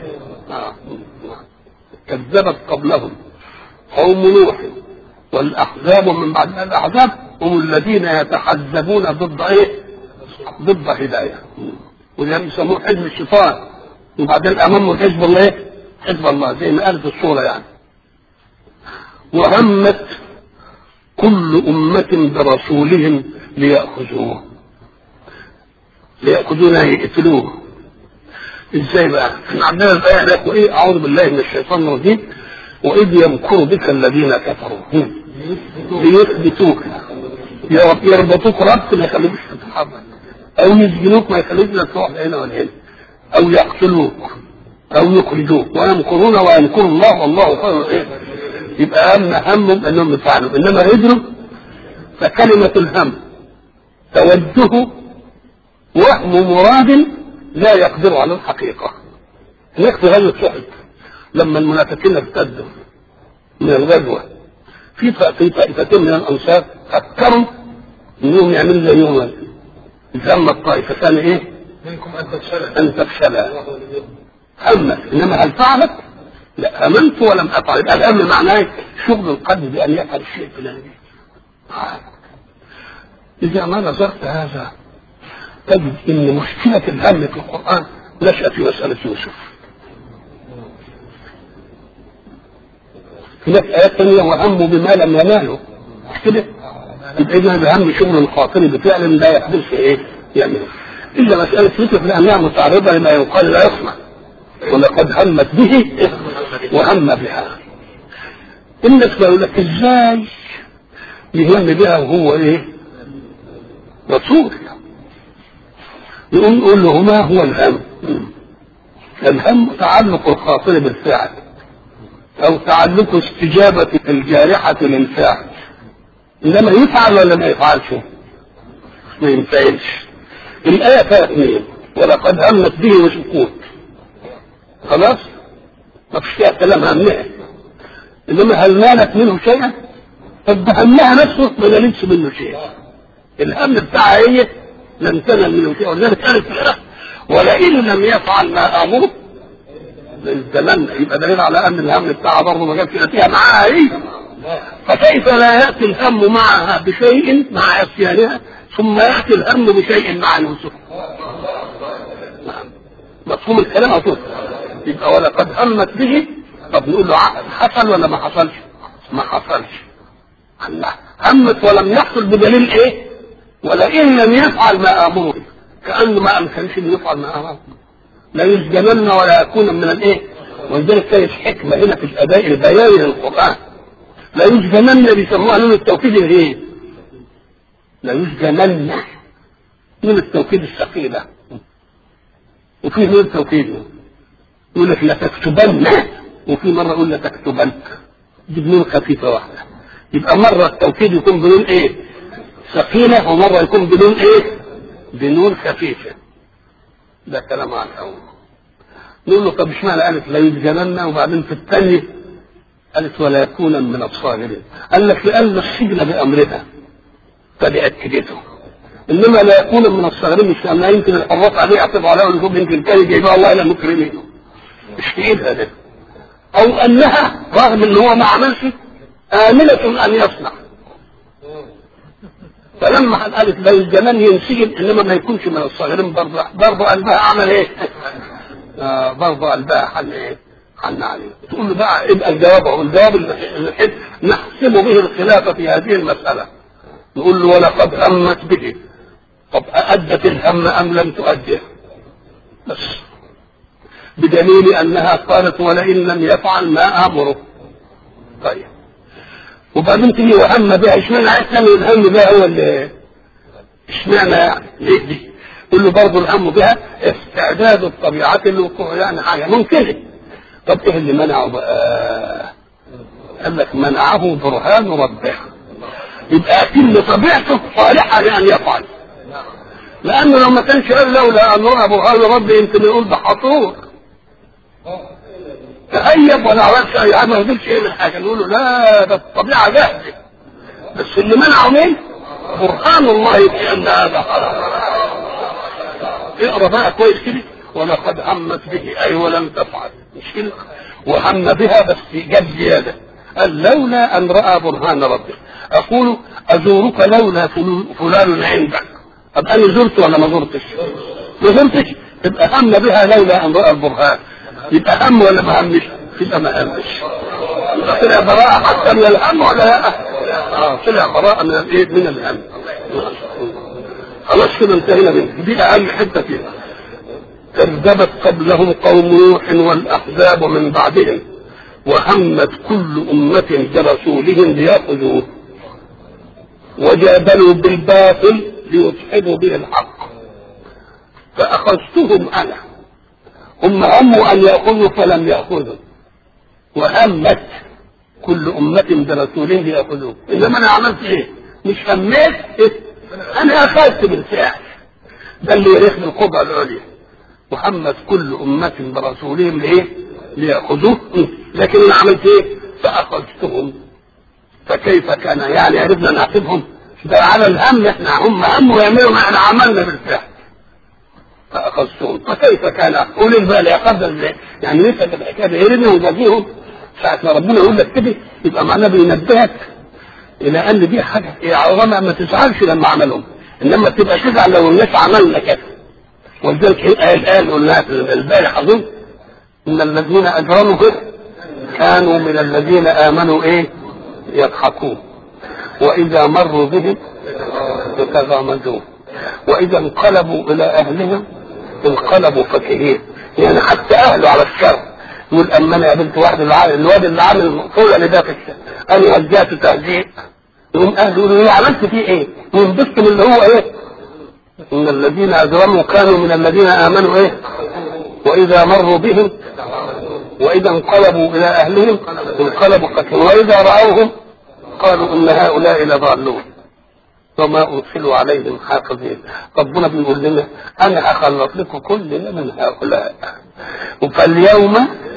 كذبت قبلهم قوم نوح والاحزاب من بعد الاحزاب هم الذين يتحزبون ضد ايه؟ ضد هدايه وده يسموه حزب الشيطان وبعدين امامه حزب الله ايه؟ حزب الله زي ما قال في الصوره يعني. وهمت كل أمة برسولهم ليأخذوه يقتلوه. ازاي بقى؟ احنا عندنا الآية لك وإيه أعوذ بالله من الشيطان الرجيم وإذ يمكر بك الذين كفروا ليثبتوك يربطوك ربط ما يخليكش تتحرك أو يسجنوك ما يخليكش تروح هنا ولا هنا أو يقتلوك أو يخرجوك ويمكرون ويمكر الله والله خير إيه؟ يبقى همهم انهم يفعلوا انما هجروا فكلمة الهم توجه وهم مراد لا يقدر على الحقيقة. هناك في غزوة أحد لما المنافقين ارتدوا من الغزوة في طائفتين من الأنصار فكروا انهم يعملوا زي يوم ذم الطائفة كان ايه؟ منكم أن تفشلا همت انما هل فعلت؟ لا امنت ولم افعل. يبقى الامن معناه شغل القلب بان يفعل الشيء الفلاني. اذا ما نظرت هذا تجد ان مشكله الهم في القران نشأت في مساله يوسف. هناك ايات ثانيه وهموا بما لم ينالوا مش كده؟ يبقى اذا الهم شغل الخاطر بفعل لا يقدر في ايه؟ يعمل الا مساله يوسف لانها متعرضه لما يقال لا يصنع ولقد همت به وهم بها. الناس قالوا لك ازاي يهم بها وهو ايه؟ رسول. يقول له ما هو الهم؟ الهم تعلق الخاطر بالفعل او تعلق استجابة الجارحة للفعل انما يفعل ولا ما يفعلش؟ ما ينفعلش. الآية فيها اثنين ولقد همت به وسكوت خلاص ما فيش فيها كلام همها انما هل نالت منه شيئا؟ طب همها نفسه ما نالتش منه شيء. الهم بتاعها هي لن تنالوا شيئا. ولذلك قالت في الاخر ولئن لم يفعل ما امره ليزدلن. يبقى دليل على ان الهم بتاعها برضه ما جابش نتيجه معاها هي. فكيف لا ياتي الهم معها بشيء مع عصيانها ثم ياتي الهم بشيء مع يوسف؟ مفهوم الكلام اصلا. يبقى ولقد همت به. طب نقول له حصل ولا ما حصلش؟ ما حصلش. الله همت ولم يحصل بدليل ايه؟ ولئن لم يفعل ما امره، كانه ما امكنش ان يفعل ما امره. لا يسجنن ولا يكون من الايه. ولذلك كانت حكمه هنا في الاداء البياني للقران. لا يسجنن بيسموها نون التوكيد الايه؟ لا يسجنن نون التوكيد الثقيله. وفي نون التوكيد يقول لك لا تكتبن، وفي مره يقول لا تكتبن، دي بنون خفيفه واحده. يبقى مره التوكيد يكون بنون ايه؟ ثقيله، ومره يكون بنون ايه؟ بنون خفيفه. ده كلام عن الاول. نقول له طب اشمعنى قالت لا يسجنن وبعدين في الثانيه قالت ولا يكون من الصاغرين؟ قال لك لان السجن بامرها فباكدته، انما لا يكون من الصاغرين مش لانها يمكن الحراس عليه يعتبوا عليها ويقول يمكن كان جايبها الله الى مكرمين، مش في ايدها ده. او انها رغم ان هو ما عملش امنه ان يصنع، فلما قالت لا يسجنن ينسجن انما ما يكونش من الصاغرين برضه قلبها عمل ايه؟ برضه قلبها حل ايه؟ حن عليه. تقول له بقى يبقى الجواب اهو، الجواب الحد نحسم به الخلاف في هذه المساله. نقول له ولقد همت به. طب أأدت الهم أم لم تؤده؟ بس بدليل أنها قالت ولئن لم يفعل ما أمره. طيب وبعدين تيجي وهم بها. اشمعنى عايز تعمل الهم بها هو اللي اشمعنى يعني ليه دي؟ قل له برضه الهم بها استعداد الطبيعة للوقوع، يعني حاجة ممكنة. طب ايه اللي منعه بقى؟ قال لك منعه برهان ربه. يبقى كل طبيعته صالحة لأن يفعل، لأنه لو ما كانش قال لولا أن رأى برهان ربه يمكن يقول ده حصور تهيب ولا عملش أي حاجة، ما يقولش إيه من حاجة. نقول له لا ده الطبيعة جاهزة، بس اللي منعه مين؟ برهان الله بأن هذا حرام. اقرا بقى كويس كده. ولقد همت به أي ولم تفعل، مش كده؟ وهم بها بس جاب زيادة، قال لولا أن رأى برهان ربه. أقول أزورك لولا فلان عندك. طب أنا زرت ولا ما زرتش؟ ما زرتش. يبقى هم بها لولا أن رأى البرهان. يبقى هم ولا ما همش؟ يبقى ما همش. يبقى طلع براءة حتى من الهم ولا لا؟ طلع براءة من الايه؟ من الهم. خلاص كده انتهينا منه. دي أهم حتة فيها. كذبت قبلهم قوم نوح والأحزاب من بعدهم وهمت كل أمة برسولهم ليأخذوه وجادلوا بالباطل ليدحضوا به الحق فأخذتهم أنا. هم هموا أن يأخذوا فلم يأخذوا، وهمت كل أمة برسولهم ليأخذوه. إنما أنا عملت إيه؟ مش هميت إيه؟ أنا أخذت بالفعل. ده اللي يريح بالقبعة العليا. وهمت كل أمة برسولهم لإيه؟ ليأخذوه. لكن أنا عملت إيه؟ فأخذتهم. فكيف كان؟ يعني عرفنا نعقبهم ده على الهم. احنا هم هموا يعملوا ما احنا عملنا بالفعل. فأخذتهم فكيف كان؟ قول البال يقدر ازاي؟ يعني نسأل الحكاية يريدنا ونجازيهم ساعة ما ربنا يقول لك كده يبقى معناه بينبهك إلى أن دي حاجة عظمة ما تزعلش لما عملهم، إنما تبقى تزعل لو الناس عملنا كده. ولذلك الآن قلنا البارح أظن إن الذين أجرموا كانوا من الذين آمنوا إيه؟ يضحكون وإذا مروا بهم يتغامزون وإذا انقلبوا إلى أهلهم انقلبوا فكهين. يعني حتى أهله على الشر يقول أما أنا قابلت واحد الواد اللي عامل طول اللي ده في الشر أنا وجهته تهزيء، يقوم أهله يقولوا له عملت فيه إيه؟ ينبسط من اللي هو إيه؟ إن الذين أجرموا كانوا من الذين آمنوا إيه؟ وإذا مروا بهم وإذا انقلبوا إلى أهلهم انقلبوا فكهين وإذا رأوهم قالوا إن هؤلاء لضالون وما أرسلوا عليهم حافظين. ربنا بيقول لنا أنا أخلص لكم كلنا من هؤلاء. فاليوم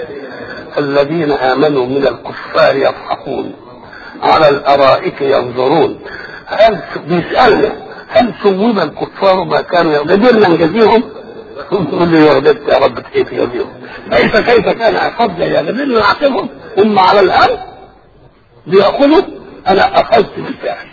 الذين آمنوا من الكفار يضحكون على الأرائك ينظرون. هل بيسألنا هل ثوب الكفار ما كانوا قدرنا نجزيهم؟ تقول لي يا رب يا رب كيف يجزيهم؟ كيف كان عقاب يا قدرنا نعاقبهم؟ هم على الارض بيأخذوا، انا اخذت بالفعل.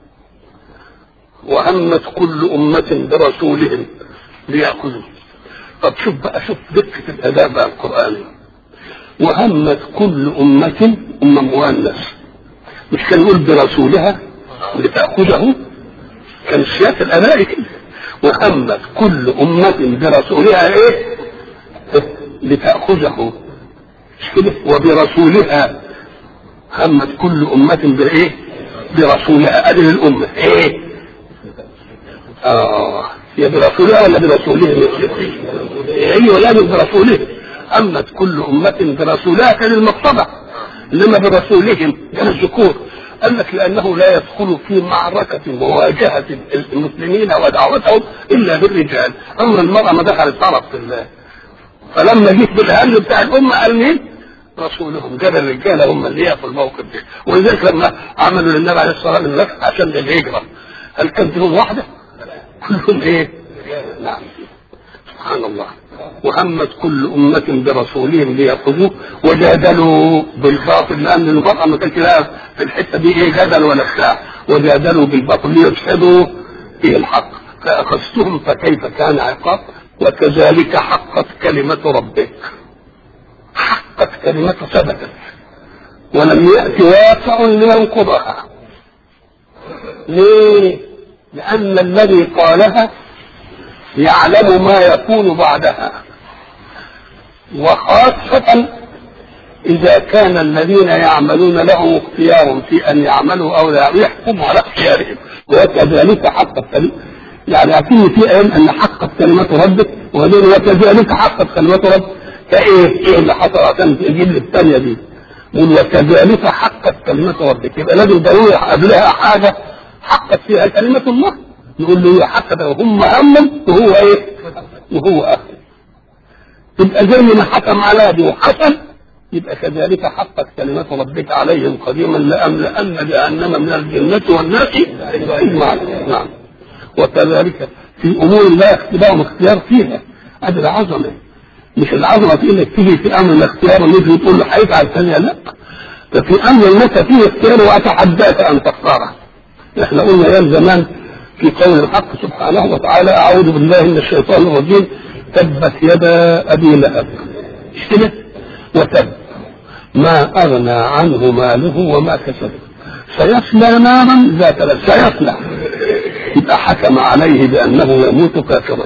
وهمت كل امة برسولهم ليأخذوا. طب شوف بقى، شوف دقة الاداء بقى القرآني. وهمت كل امة مؤنث، مش كان يقول برسولها لتأخذه؟ كان سياسة الأداء كده. وهمت كل أمة برسولها إيه؟ لتأخذه، مش كده؟ وبرسولها همت كل أمة بإيه؟ برسولها. أدل الأمة إيه؟ هي برسولها ولا برسولهم؟ هي ولا برسولهم. همت كل أمة برسولها كان المقصدة، إنما برسولهم كان الذكور. قال لك لأنه لا يدخل في معركة مواجهة المسلمين ودعوتهم إلا بالرجال. أما المرأة ما دخلت طرف في الله. فلما جيت بالهم بتاع الأمة قال مين؟ رسولهم. جاب الرجال هم اللي يقفوا الموقف ده. ولذلك لما عملوا للنبي عليه الصلاة والسلام عشان الهجرة، هل كانت لهم واحدة؟ كلهم إيه؟ نعم. سبحان الله. وهمت كل أمة برسولهم ليأخذوه وجادلوا بالباطل، لأن المرأة ما كانش لها في الحتة دي إيه جدل ولا بتاع، وجادلوا بالباطل ليجحدوا فيه الحق فأخذتهم فكيف كان عقاب. وكذلك حقت كلمة ربك، حقت كلمة ثبتت ولم يأتي واقع لينقضها. ليه؟ لأن الذي قالها يعلم ما يكون بعدها، وخاصة إذا كان الذين يعملون لهم اختيار في أن يعملوا أو لا يحكموا على اختيارهم. وكذلك حقت كلمة، يعني أكيد في أيام أن حقت كلمة ربك، وكذلك حقت كلمة ربك كإيه؟ إيه اللي حصل عشان تجيب لي الثانية دي؟ وكذلك حقت كلمة ربك، يبقى لازم ضروري قبلها حاجة حقت فيها كلمة الله. نقول له هي حقت وهم همم وهو ايه؟ وهو اخر. يبقى زي ما حكم على دي وحصل، يبقى كذلك حقت كلمة ربك عليهم قديما لأملأن جهنم من الجنة والناس أجمعين. نعم. وكذلك في امور لا اختبار اختيار فيها، هذه العظمة. مش العظمة في انك تيجي في امر الاختيار ونجي تقول له هيفعل كذا، لا. ده في امر لك فيه اختيار واتحداك ان تختاره. احنا قلنا ايام زمان في قول الحق سبحانه وتعالى أعوذ بالله من الشيطان الرجيم تبت يدا أبي لهب، مش كده؟ وتب ما أغنى عنه ماله وما كسب سيصلى نارا ذات لهب. سيصلى يبقى حكم عليه بأنه يموت كافرا.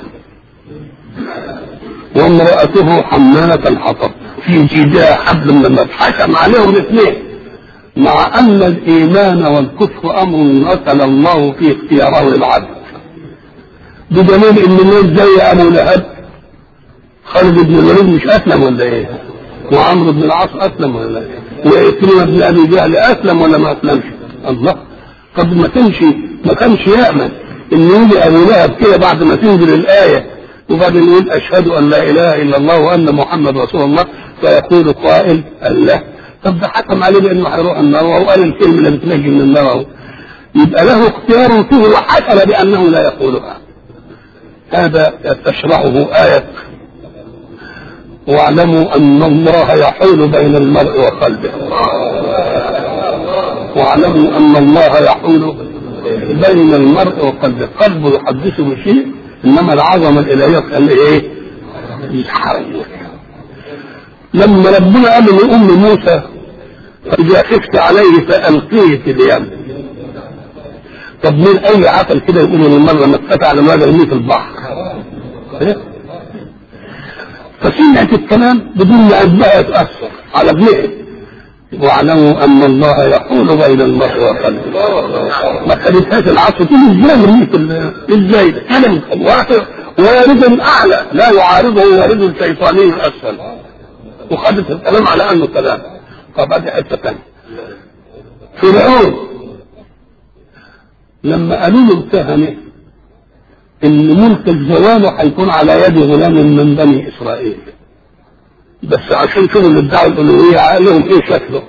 وامرأته حمالة الحطب في جيدها حبل من النار. حكم عليهم الاثنين، مع أن الإيمان والكفر أمر نزل الله في اختياره للعبد، بدليل إن الناس زي أبو لهب خالد بن الوليد مش أسلم ولا إيه؟ وعمرو بن العاص أسلم ولا إيه؟ وإكرمة بن أبي جهل أسلم ولا ما أسلمش؟ الله. طب ما كانش يأمن إن يجي أبو لهب كده بعد ما تنزل الآية وبعدين يقول أشهد أن لا إله إلا الله وأن محمد رسول الله، فيقول قائل الله طب ده حكم عليه بانه هيروح النار وهو قال الكلمه اللي بتنجي من النار، يبقى له اختيار فيه وحكم بانه لا يقولها. هذا تشرحه آية واعلموا ان الله يحول بين المرء وقلبه. واعلموا ان الله يحول بين المرء وقلبه. قلبه يحدثه بشيء، انما العظمه الالهيه قال ايه؟ يتحرك. لما ربنا قال لأم موسى فإذا خفت عليه فألقيه في اليم، طب مين أي عقل كده يقول من مرة ما اتفتح على ما يرميه في البحر؟ فسمعت الكلام بدون ما أبها يتأثر على ابنها. واعلموا أن الله يحول بين المرء وقلبه. ما خليتهاش العصر تقول ازاي يرميه ازاي؟ كلام وارد أعلى لا يعارضه وارد الشيطاني الأسفل، وخدت الكلام على انه كلام. طب هذه حته ثانيه. فرعون لما قالوا له اتهمه ان ملك الزوال هيكون على يد غلام من بني اسرائيل، بس عشان شغل الدعوه الالوهيه قال لهم ايه شكله.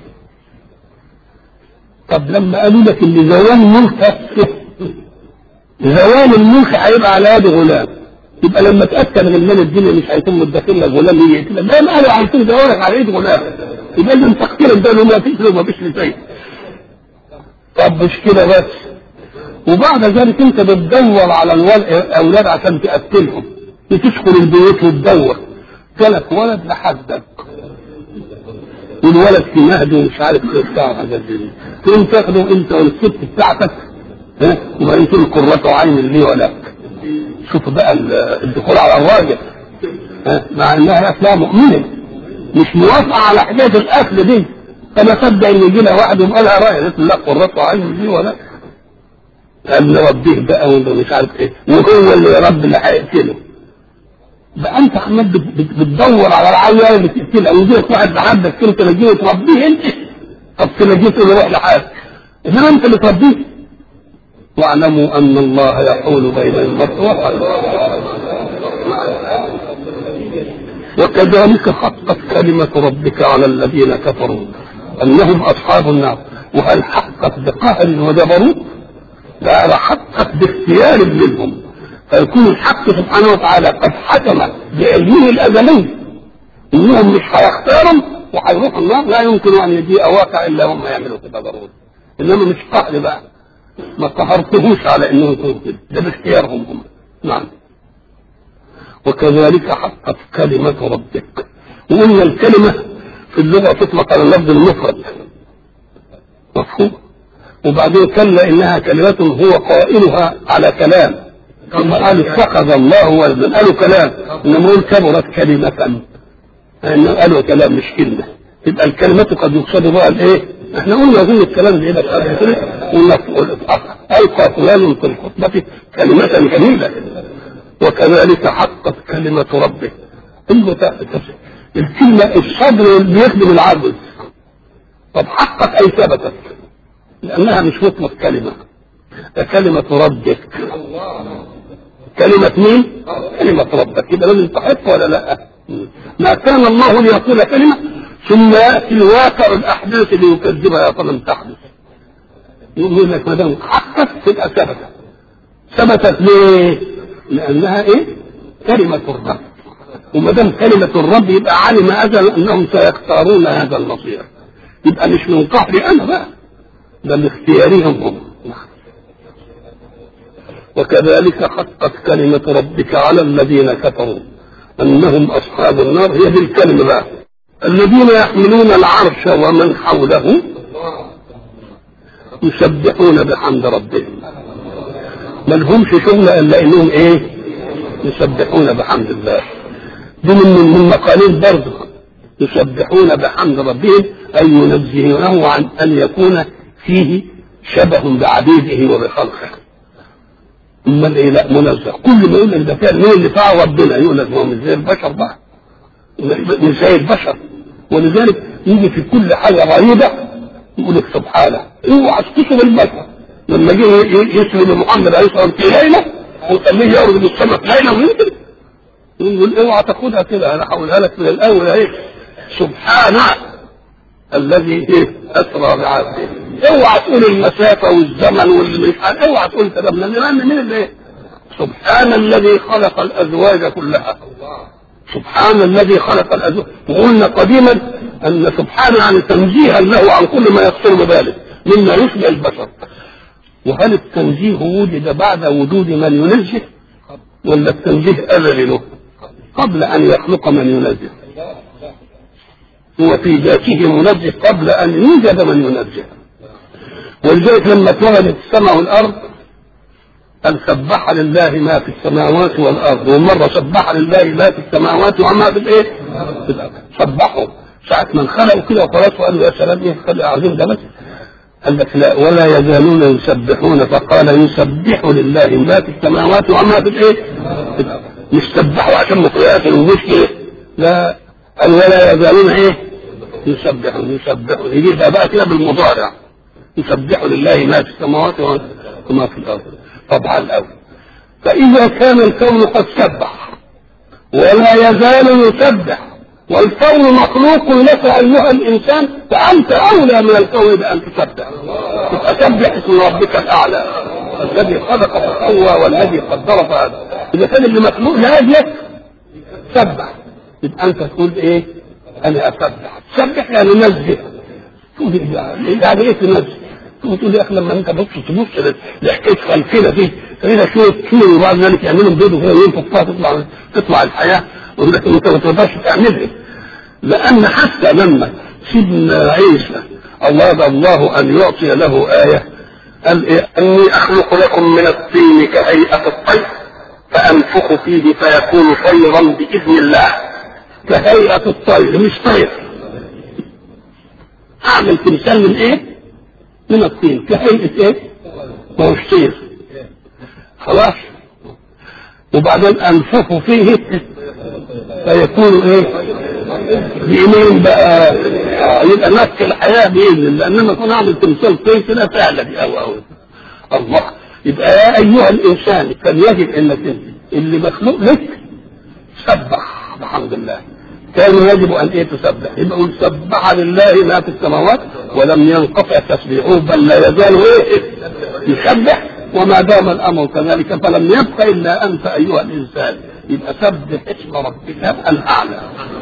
طب لما قالوا لك ان زوال ملكك زوال الملك هيبقى على يد غلام. يبقى لما تاكد من المال الدنيا مش هيكون متدخل لك غلام يجي يقتلك، ما قالوا عايزين زوالك على يد غلام، يبقى انت تقتل ده ما فيش له ما فيش شيء. طب مش كده بس، وبعد ذلك انت بتدور على الاولاد عشان تقتلهم، بتدخل البيوت وتدور جالك ولد لحدك والولد في مهد ومش عارف ايه بتاع الحاجات دي، تقوم تاخده انت والست بتاعتك وبعدين تقول قرة عين لي ولك. شوف بقى الدخول على الراجل مع انها اسمها مؤمنه مش موافقه على حكايه الاكل دي، فما صدق ان يجي لها واحد وقال لها راي قالت لا قرة عين لي ولك، قال نربيه بقى ومش عارف ايه، وهو اللي يا رب اللي هيقتله. بقى انت عمال بتدور على العيال اللي تقتلها، ويجيلك واحد لحدك كده تلاقيه تربيه انت، طب تلاقيه تقول له روح لحالك، انما انت اللي تربيه. واعلموا ان الله يحول بين المرء وقلبه وكذلك حقت كلمة ربك على الذين كفروا انهم اصحاب النار. وهل حقت بقهر وجبروت؟ لا، حقت باختيار منهم، فيكون الحق سبحانه وتعالى قد حكم بعلمه الازلي انهم مش هيختارهم وهيروحوا النار، لا يمكن ان يجيء واقع الا هم يعملوا كده ضروري، انما مش قهر بقى، ما قهرتهوش على انه يكون كده، ده باختيارهم هم. نعم. وكذلك حقت كلمة ربك. وقلنا الكلمة في اللغة تطلق على اللفظ المفرد، مفهوم؟ وبعدين كلا انها كلمة هو قائلها على كلام، ثم قال اتخذ الله ولدا، قالوا كلام، انما يقول كبرت كلمة، انه قالوا كلام مش كلمة، يبقى الكلمة قد يقصد بها الايه؟ احنا قلنا اظن الكلام ده قلنا القى فلان في الخطبة كلمة جميلة. وكذلك حقت كلمة ربك. الكلمة الصدر بيخدم العجز. طب حقت اي ثبتت، لانها مش مطلق كلمة، ده كلمة ربك. كلمة مين؟ كلمة ربك. يبقى لازم تحق ولا لا؟ ما كان الله ليقول كلمة ثم يأتي الواقع الأحداث اللي يكذبها فلم تحدث. يقول لك ما دام حقت تبقى ثبتت. ثبتت ليه؟ لأنها إيه؟ كلمة الرب. وما دام كلمة الرب يبقى علم أجل أنهم سيختارون هذا المصير. يبقى مش من قهري أنا بقى، بل اختيارهم هم. وكذلك حقت كلمة ربك على الذين كفروا أنهم أصحاب النار. هي دي الكلمة بقى. الذين يحملون العرش ومن حوله يسبحون بحمد ربهم. ما لهمش شغل إلا إنهم إيه؟ يسبحون بحمد الله. دي من مقالين برضه، يسبحون بحمد ربهم أي ينزهونه عن أن يكون فيه شبه بعبيده وبخلقه. امال ايه؟ لا، منزه. كل ما يقول لك ده كان مين اللي فعل ربنا، يقول لك هو مش زي البشر بقى، مش زي البشر. ولذلك يجي في كل حاجه غريبه يقول لك سبحانه. اوعى تشتكي بالبشر. لما جه يسلم محمد عليه الصلاه والسلام في ليله وخليه يعرض بالسماء في ليله وينزل، يقول اوعى تاخدها كده، انا هقولها لك من الاول اهي. سبحانه الذي اسرى بعبده. اوعى تقول المسافه والزمن واللي مش عارف، اوعى تقول كده، لان مين اللي سبحان الذي خلق الازواج كلها. سبحان الذي خلق الازواج. وقلنا قديما ان سبحانه يعني تنزيها له عن كل ما يخطر بباله مما يشبه البشر. وهل التنزيه وجد بعد وجود من ينزه، ولا التنزيه ازلي له قبل ان يخلق من ينزه؟ هو في ذاته منزه قبل ان يوجد من ينزه. ولذلك لما اتولدت السماء والارض قال سبح لله ما في السماوات والارض، ومره سبح لله ما في السماوات وما في الايه؟ سبحوا ساعه من خلقوا كده وخلاص وقالوا يا سلام ايه خلق عظيم ده بس. قال لك لا، ولا يزالون يسبحون، فقال يسبح لله ما في السماوات وما في الايه؟ مش سبحوا عشان مقياس الوجود كده، لا، قال ولا يزالون ايه؟ يسبحون. يجيبها بقى كده بالمضارع، يسبح لله ما في السماوات وما في الارض. طبعا الاول. فاذا كان الكون قد سبح ولا يزال يسبح والكون مخلوق لك ايها الانسان، فانت اولى من الكون بان تسبح. تسبح اسم ربك الاعلى. الذي خلق فسوى والذي قدر فهدى. اذا كان اللي مخلوق لاجلك سبح، يبقى انت تقول ايه؟ انا اسبح. تسبح يعني نزه. تقول يعني ايه تنزه؟ تقول يا اخي لما انت تبص لحكايه خلفنا دي كده شويه وبعد ذلك يعملوا بيض وكده ينفخ تطلع الحياه، ولكن انت ما تقدرش تعملها. لان حتى لما سيدنا عيسى أراد الله أن يعطي له آية قال إيه؟ أني أخلق لكم من الطين كهيئة الطير فأنفخ فيه فيكون طيرا بإذن الله. كهيئة الطير مش طير. أعمل تمثال من إيه؟ من الطين. كهيئة إيه؟ ما هوش طير. خلاص. وبعدين أنفخ فيه فيكون إيه؟ بإيمان بقى يبقى نفس الحياة بإذن الله. إنما يكون أعمل تمثال طير كده فعلا دي أو الله. يبقى يا أيها الإنسان كان يجب أنك اللي مخلوق لك سبح بحمد الله. كان يجب أن إيه تسبح. يبقى قل سبح لله ما في السماوات ولم ينقطع تسبيحه بل لا يزال إيه يسبح وما دام الأمر كذلك فلم يبق إلا أنت أيها الإنسان. يبقى سبح اسم ربك الأعلى.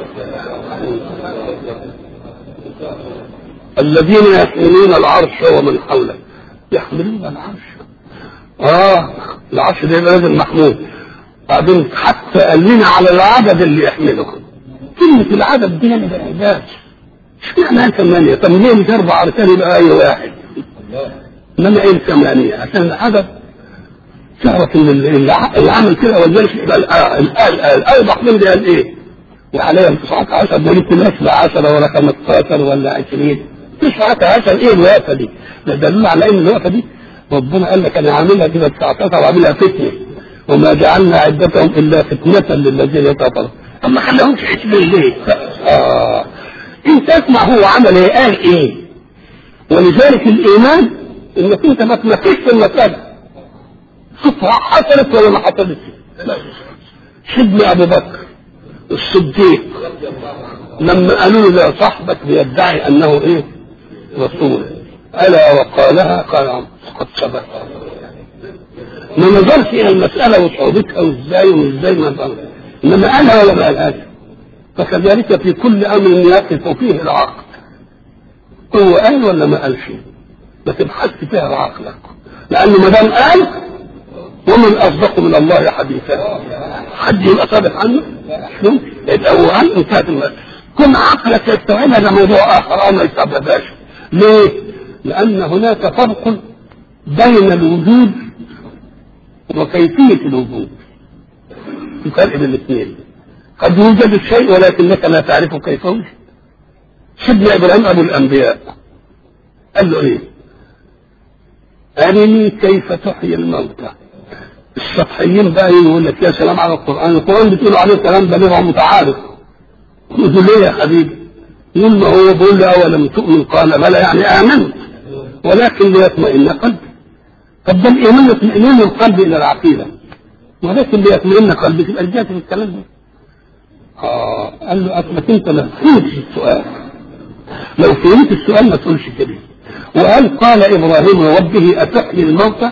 الذين يحملون العرش ومن حوله يحملون العرش. العرش ده لازم محمول. بعدين حتى قال لنا على العدد اللي يحملهم. كلمة العدد دي يعني بإعجاز. اشمعنى 8؟ طب ليه مش 4 أركان يبقى أي واحد؟ إنما إيه 8؟ عشان العدد تعرف إن اللي عمل كده ولذلك يبقى الأوضح من ده قال إيه؟ وعليها 19 ما جبتناش لا 10 ولا 15 ولا 20. 19 إيه الوقفة دي؟ ده دليل على إن الوقفة دي ربنا قال لك أنا عاملها كده 19 وعاملها فتنة وما جعلنا عدتهم إلا فتنة للذين يتقون. أما خليهمش 20 ليه؟ أنت اسمع هو عمل إيه؟ قال إيه؟ ولذلك الإيمان إنك أنت ما تنفذش في المسألة. شوف حصلت ولا ما حصلتش. سيدنا أبو بكر الصديق لما قالوا له صاحبك بيدعي أنه إيه؟ رسول. ألا وقالها قال قد سبق. ما نظرش إلى المسألة وصعوبتها وإزاي ما نظرش. إنما قالها ولا ما قالهاش. فكذلك في كل أمر يقف فيه العقل. هو قال ولا ما قالش؟ ما تبحثش فيها بعقلك. لأنه ما دام قال ومن أصدق من الله حديثا. حد يبقى صادق عنه؟ يبقى هو قال انتهت المسألة. كن عقلك يستوعبها ده موضوع آخر أو ما يستوعبهاش. ليه؟ لأن هناك فرق بين الوجود وكيفية الوجود. في فرق بين الاثنين. قد يوجد الشيء ولكنك لا تعرف كيف وجد. سيدنا إبراهيم أبو الأنبياء قال له إيه؟ أرني كيف تحيي الموتى. السطحيين بقى يقول لك يا سلام على القرآن بتقولوا عليه كلام بليغ متعارف. يقول ليه يا حبيبي؟ يقول ما هو بيقول له أولم تؤمن قال بلى يعني آمنت ولكن ليطمئن قلبي. طب ده الإيمان يطمئنون القلب إلى العقيدة ولكن ليطمئن قلبي تبقى رجعت في الكلام ده. قال له أصلك أنت ما فهمتش السؤال. لو فهمت السؤال ما تقولش كده. وقال قال إبراهيم ربه أتحيي الموتى؟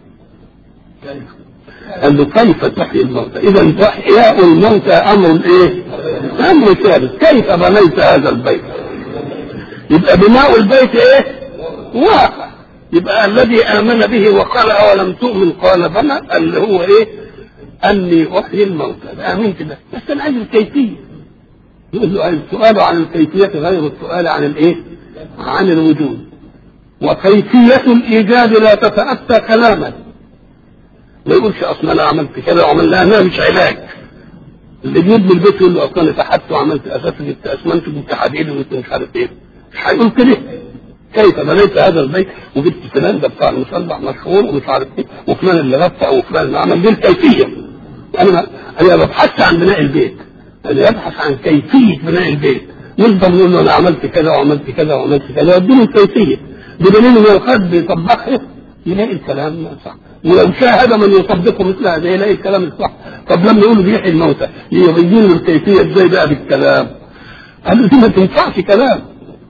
قال له كيف تحيي الموتى؟ إذا إحياء الموتى أمر إيه؟ أمر ثابت. كيف بنيت هذا البيت؟ يبقى بناء البيت إيه؟ واقع. يبقى الذي آمن به وقال أولم تؤمن قال بلى اللي هو إيه؟ أني أحيي الموتى. آمنت به بس أنا عايز الكيفية. يقول له السؤال عن الكيفية غير السؤال عن الإيه؟ عن الوجود. وكيفية الإيجاد لا تتأتى كلاما. ما يقولش أصلا أنا عملت كذا وعمل لا أنا مش علاج. اللي بيبني البيت يقول له أصلا اتحدت وعملت أساس جبت أسمنت جبت حديد وجبت مش عارف إيه. مش هيقول كده. كيف بنيت هذا البيت وجبت فلان ده بتاع المصلح مشهور ومش عارف إيه وفلان اللي غطى وفلان اللي عمل دي الكيفية. أنا ببحث عن بناء البيت. أنا يبحث عن كيفية بناء البيت. نقدر نقول له أنا عملت كذا وعملت كذا وعملت كذا واديله الكيفية. بدليل إن القلب بيطبقه يلاقي الكلام صح. ولو شاهد من يطبقه مثل هذا يلاقي الكلام الصح. طب لما يقولوا بيحيي الموتى يبين له الكيفية ازاي بقى بالكلام؟ قالوا دي ما تنفعش كلام.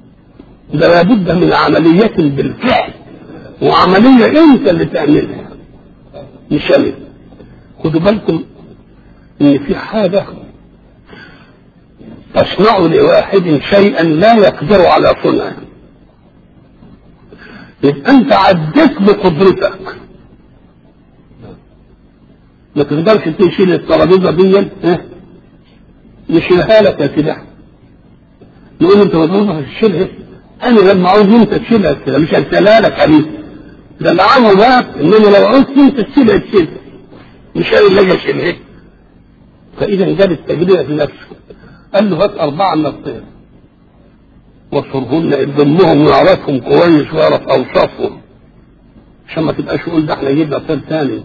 ده لابد من عمليات بالفعل وعملية انت اللي تعملها. نشمل. خدوا بالكم ان في حاجة تصنع لواحد شيئا لا يقدر على صنعه، يبقى انت عديت بقدرتك، ما تقدرش تشيل الترابيزه دي نشيلها لك يا سيدي، نقول انت ما تقدرش تشيلها، انا لما عاوز انت تشيلها كده مش هشيلها لك حبيبي، ده اللي عمله بقى انما لو عاوز انت تشيلها مش انا اللي اجي اشيلها. فاذا جاب التجربه في نفسه، قال له هات 4 من الطير واصرهن يضمهم ويعرفهم كويس ويعرف اوصافهم عشان ما تبقاش يقول ده احنا جبنا طير ثاني.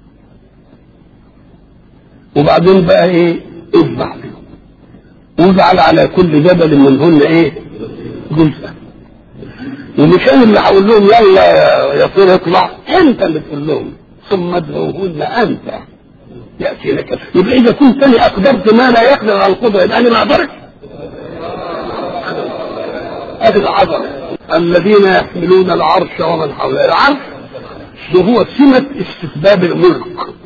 وبعدين بقى اذبح فيهم واجعل على كل جبل منهن جزءا. ومش انا اللي هقول لهم يلا يا طير اطلع، انت اللي تقول لهم ثم ادعوهن انت ياتي لك. يبقى اذا كنت انا اقدرت ما لا يقدر على القدره يبقى انا ما اقدرش. هذه العظمه. الذين يحملون العرش ومن حوله. العرش ده هو سمه استتباب الملك،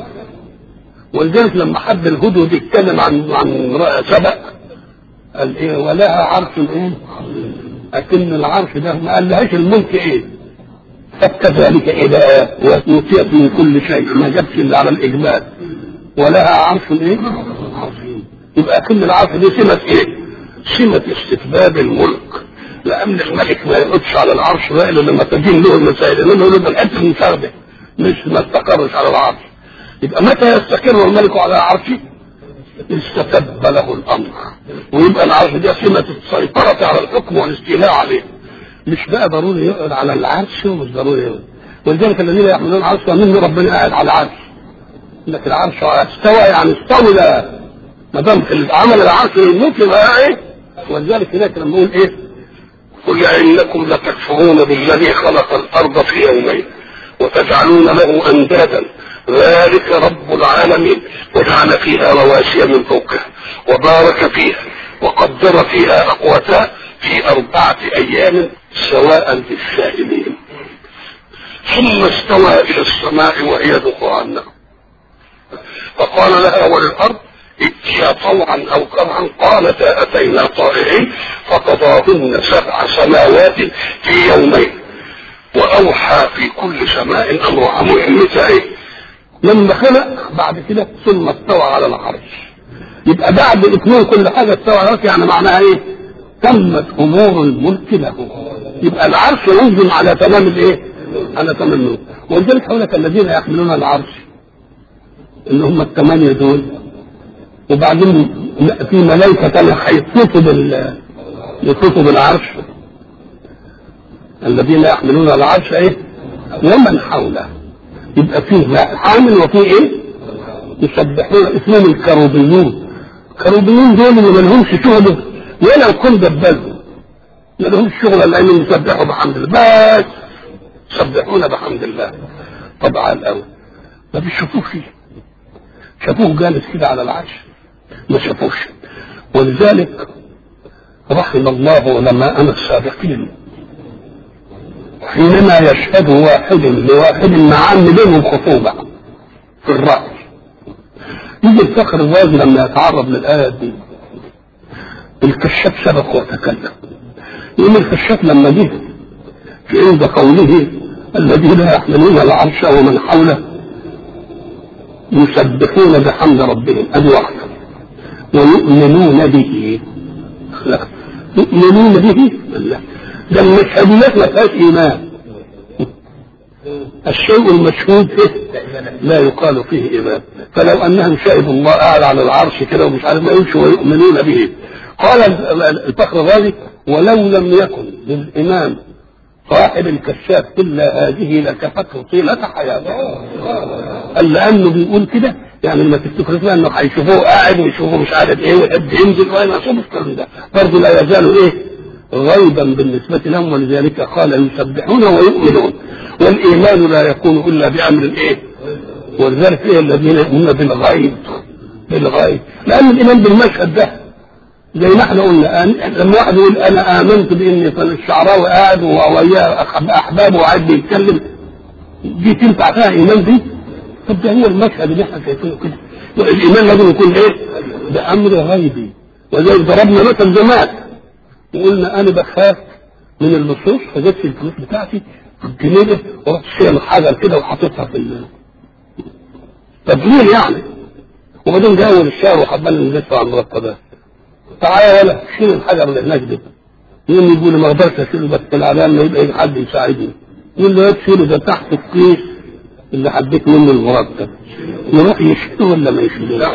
ولذلك لما حب الهدهد يتكلم عن سبأ قال ولها عرش اكن العرش ده ما قالهاش الملك فكذلك بقى وأوتيت من كل شيء، ما جابش الا على الاجمال. ولها عرش عظيم. يبقى اكن العرش دي سمه سمه استتباب الملك، لان الملك ما يقعدش على العرش بقى الا لما تدين له المسائل، انه له الحته المشاربه مش ما استقرش على العرش. يبقى متى يستقر الملك على عرشه؟ استتب له الامر، ويبقى العرش دي سمه السيطره على الحكم والاستيلاء عليه، مش بقى ضروري يقعد على العرش ومش ضروري يقعد. ولذلك الذين يحملون العرش منه ربنا قاعد على العرش، لكن العرش استوى يعني استولى، ما دام عمل العرش الملك بقى ولذلك هناك لما يقول قل انكم لتكفرون بالذي خلق الارض في يومين وتجعلون له اندادا ذلك رب العالمين وجعل فيها رواسي من فوقها وبارك فيها وقدر فيها اقواتها في 4 ايام سواء للسائلين ثم استوى الى السماء وهي دخان فقال لها وللارض ائتيا طوعا او كرها قالتا اتينا طائعين فقضاهن 7 سماوات في يومين واوحى في كل سماء امرها. مهمتها لما خلق بعد كده ثم استوى على العرش، يبقى بعد الاثنين كل حاجه استوى على العرش، يعني معناها تمت امور الملك له. يبقى العرش ينزل على تمام على تمام الملك. ولذلك هقول لك الذين يحملون العرش اللي هم ال8 دول، وبعدين في ملائكه ثانيه هيطوفوا بالعرش، الذين يحملون العرش ومن حوله. يبقى فيه حامل وفيه يسبحون اسمهم الكروبيون. الكروبيون دول اللي ما لهمش شغل ولا الكون دبلهم، ما لهمش شغل لانهم يسبحوا بحمد الله بس، يسبحون بحمد الله. طبعا الاول ما بيشوفوش فيه، شافوه جالس كده على العرش ما شافوش. ولذلك رحم الله علماءنا السابقين حينما يشهد واحد لواحد مع ان بينهم خصومه في الراي، يجي الفخر الرازي لما يتعرض للايه دي الكشاف سبق وتكلم. يقول الكشاف لما جه في عند قوله الذين يحملون العرش ومن حوله يسبحون بحمد ربهم ادي واحده ويؤمنون به. لا يؤمنون به لا، ده المشهديات ما فيهاش ايمان. الشيء المشهود لا يقال فيه ايمان. فلو انهم شهدوا الله اعلى على العرش كده ومش عارف ما يمشوا ويؤمنون به. قال الفخر الرازي ولو لم يكن للامام صاحب الكشاف الا هذه لكفته طيله حياته. قال لانه بيقول كده يعني ما تفتكرش انه هيشوفوه قاعد ويشوفوه مش عارف ويحب ينزل ولا يشوف الكلام ده، برضه لا يزال غيبا بالنسبة لهم. ولذلك قال يسبحون ويؤمنون، والإيمان لا يكون إلا بأمر ولذلك الذين يؤمنون بالغيب لأن الإيمان بالمشهد ده زي ما احنا قلنا لما واحد يقول أنا آمنت بإن الشعراوي قاعد ووياه أحبابه وقاعد بيتكلم، دي تنفع فيها إيمان دي؟ طب ده هو المشهد اللي احنا شايفينه كده. الايمان لازم يكون ايه؟ ده امر غيبي. وزي ضربنا مثل زمان وقلنا انا بخاف من اللصوص، فجبت الفلوس بتاعتي في الجنيه ورحت شايل حجر كده وحاططها في طب ليه يعني؟ وبعدين جاء اول الشهر وحبنا ندفع على المرتبات. تعالى ولا شيل الحجر اللي هناك ده. يقول يقول ما اقدرش اشيله بس العلام ما يبقى حد يساعدني. يقول له تشيله ده تحت الكيس اللي حديت منه المرتب. يروح يشيله ولا ما يشيله؟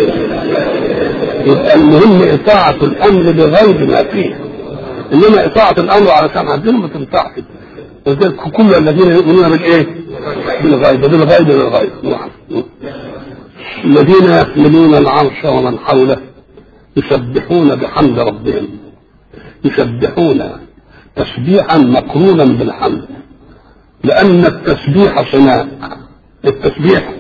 يبقى المهم اطاعه الامر بغير ما فيه. انما اطاعه الامر علشان عندنا ما تنفعش. وذلك كل الذين يؤمنون بالايه؟ بالغيب. الذين يحملون العرش ومن حوله يسبحون بحمد ربهم. يسبحون تسبيحا مقرونا بالحمد، لأن التسبيح صناع التسبيح،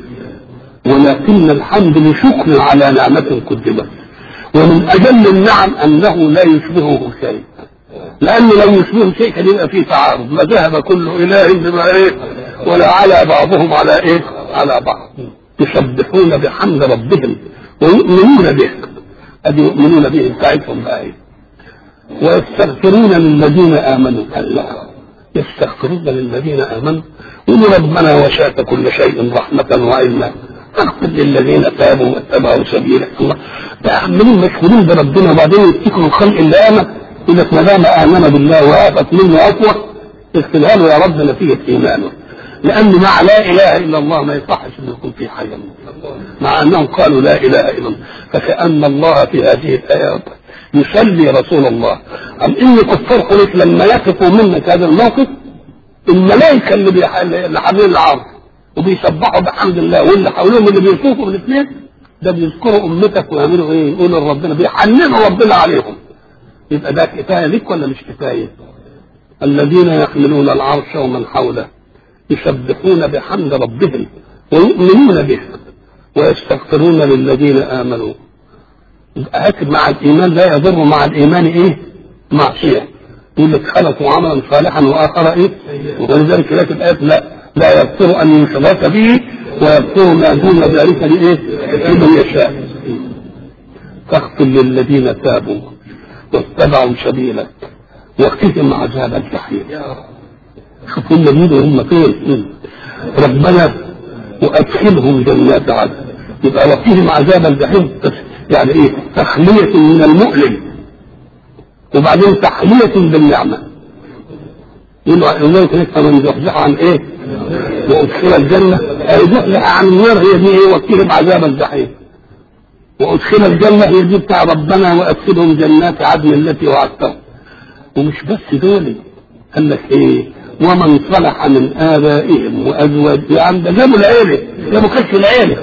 ولكن الحمد لشكر على نعمة قدمت. ومن أجل النعم أنه لا يشبهه شيء، لأنه لو يشبهه شيء كان يبقى فيه تعارض. ما ذهب كل إله بما إيه ولا على بعضهم على إيه على بعض. يسبحون بحمد ربهم ويؤمنون به. أدي يؤمنون به بتاعتهم بقى إيه. ويستغفرون للذين آمنوا. الله يستغفرون للذين آمنوا يقولوا ربنا وسعت كل شيء رحمة وعلما فاغفر للذين تابوا واتبعوا سبيلك. الله ده عمالين مشغولين بربنا وبعدين يفتكروا الخلق اللي آمن. يقول لك ما دام آمن بالله وآفت منه أقوى اغفرها له يا رب نتيجة إيمانه. لأن مع لا إله إلا الله ما يصحش أن يكون في حاجة مع أنهم قالوا لا إله إلا الله. فكأن الله في هذه الآيات يصلي رسول الله أم إن كفار قريش لما يقفوا منك هذا الموقف الملائكة اللي حاملين العرض وبيسبحوا بحمد الله واللي حولهم اللي بيشوفوا الاثنين ده بيذكروا أمتك ويعملوا إيه؟ يقولوا لربنا بيحننوا ربنا عليهم. يبقى ده كفاية لك ولا مش كفاية؟ الذين يحملون العرش ومن حوله يسبحون بحمد ربهم ويؤمنون به ويستغفرون للذين آمنوا. أكد مع الإيمان لا يضر مع الإيمان إيه؟ معصية. يقول لك خلقوا عملا صالحا وآخر إيه؟ ولذلك لك الآيات لا يغفر أن يشرك به ويغفر ما دون ذلك لإيه؟ لمن يشاء. فاغفر للذين تابوا واتبعوا سبيلك وقهم عذاب الجحيم. شوفوا الذين هم فين؟ ربنا وأدخلهم جنات عدن. يبقى وقهم عذاب الجحيم يعني ايه؟ تخلية من المؤلم وبعدين تحلية بالنعمة. يقول لك فمن زحزح عن ايه؟ وادخل الجنة. زحزح عن النار هي دي ايه؟ وقهم عذاب الجحيم. وادخل الجنة هي دي بتاع ربنا وادخلهم جنات عدن التي وعدتهم. ومش بس دول قال لك ايه؟ ومن صلح من آبائهم وأزواجهم. يعني ده جابوا العيلة جابوا كشف العيلة.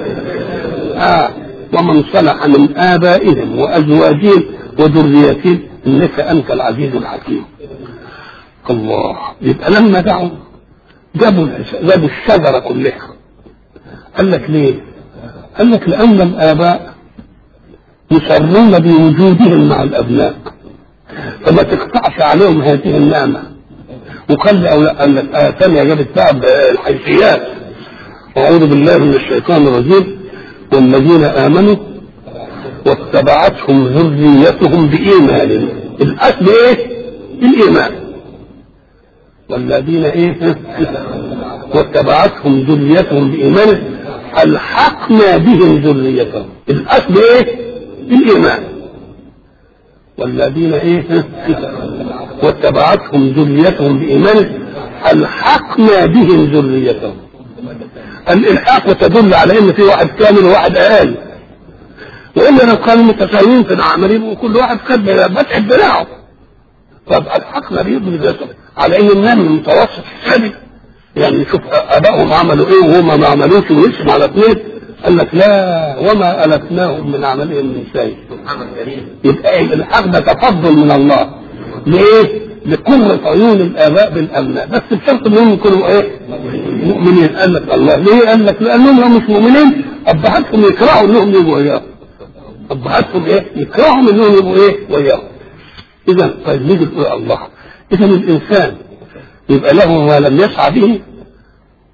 ومن صلح من آبائهم وأزواجهم وذريتهم إنك أنت العزيز الحكيم. الله. يبقى لما دعوا جابوا الشجرة كلها. قال لك ليه؟ قال لك لأن الآباء يسرون بوجودهم مع الأبناء فما تقطعش عليهم هذه النعمة. وقال لك ثانية جابت بقى الحيثيات. أعوذ بالله من الشيطان الرجيم. والذين آمنوا واتبعتهم ذريتهم بإيمان. الأصل إيه؟ الإيمان. والذين إيه؟ واتبعتهم ذريتهم بإيمان ألحقنا بهم ذريتهم. الأصل إيه؟ الإيمان. والذين إيه؟ واتبعتهم ذريتهم بإيمان ألحقنا بهم ذريتهم. الإلحاق تدل على إن في واحد كامل وواحد أقل. وإلا لو كانوا متساويين في العمل وكل واحد خد فتح دراعه. طب ألحقنا بهم ذريتهم على إن النمل المتوسط الثاني يعني شوف أبائهم عملوا إيه وهم ما عملوش ويسم على اثنين. قال لك لا وما ألفناهم من عملهم من شيء. يبقى الإلحاق ده تفضل من الله. ليه؟ لقرة عيون الآباء بالأبناء بس بشرط انهم يكونوا ايه؟ مؤمنين. قال لك الله ليه؟ قال لك لأنهم لو مش مؤمنين أبهاتهم يكرهوا انهم يبقوا وياهم. أبهاتهم ايه؟ يكرهوا انهم يبقوا ايه؟ وياهم. إذا طيب نيجي تقول الله. إذا الإنسان يبقى له ما لم يسعى به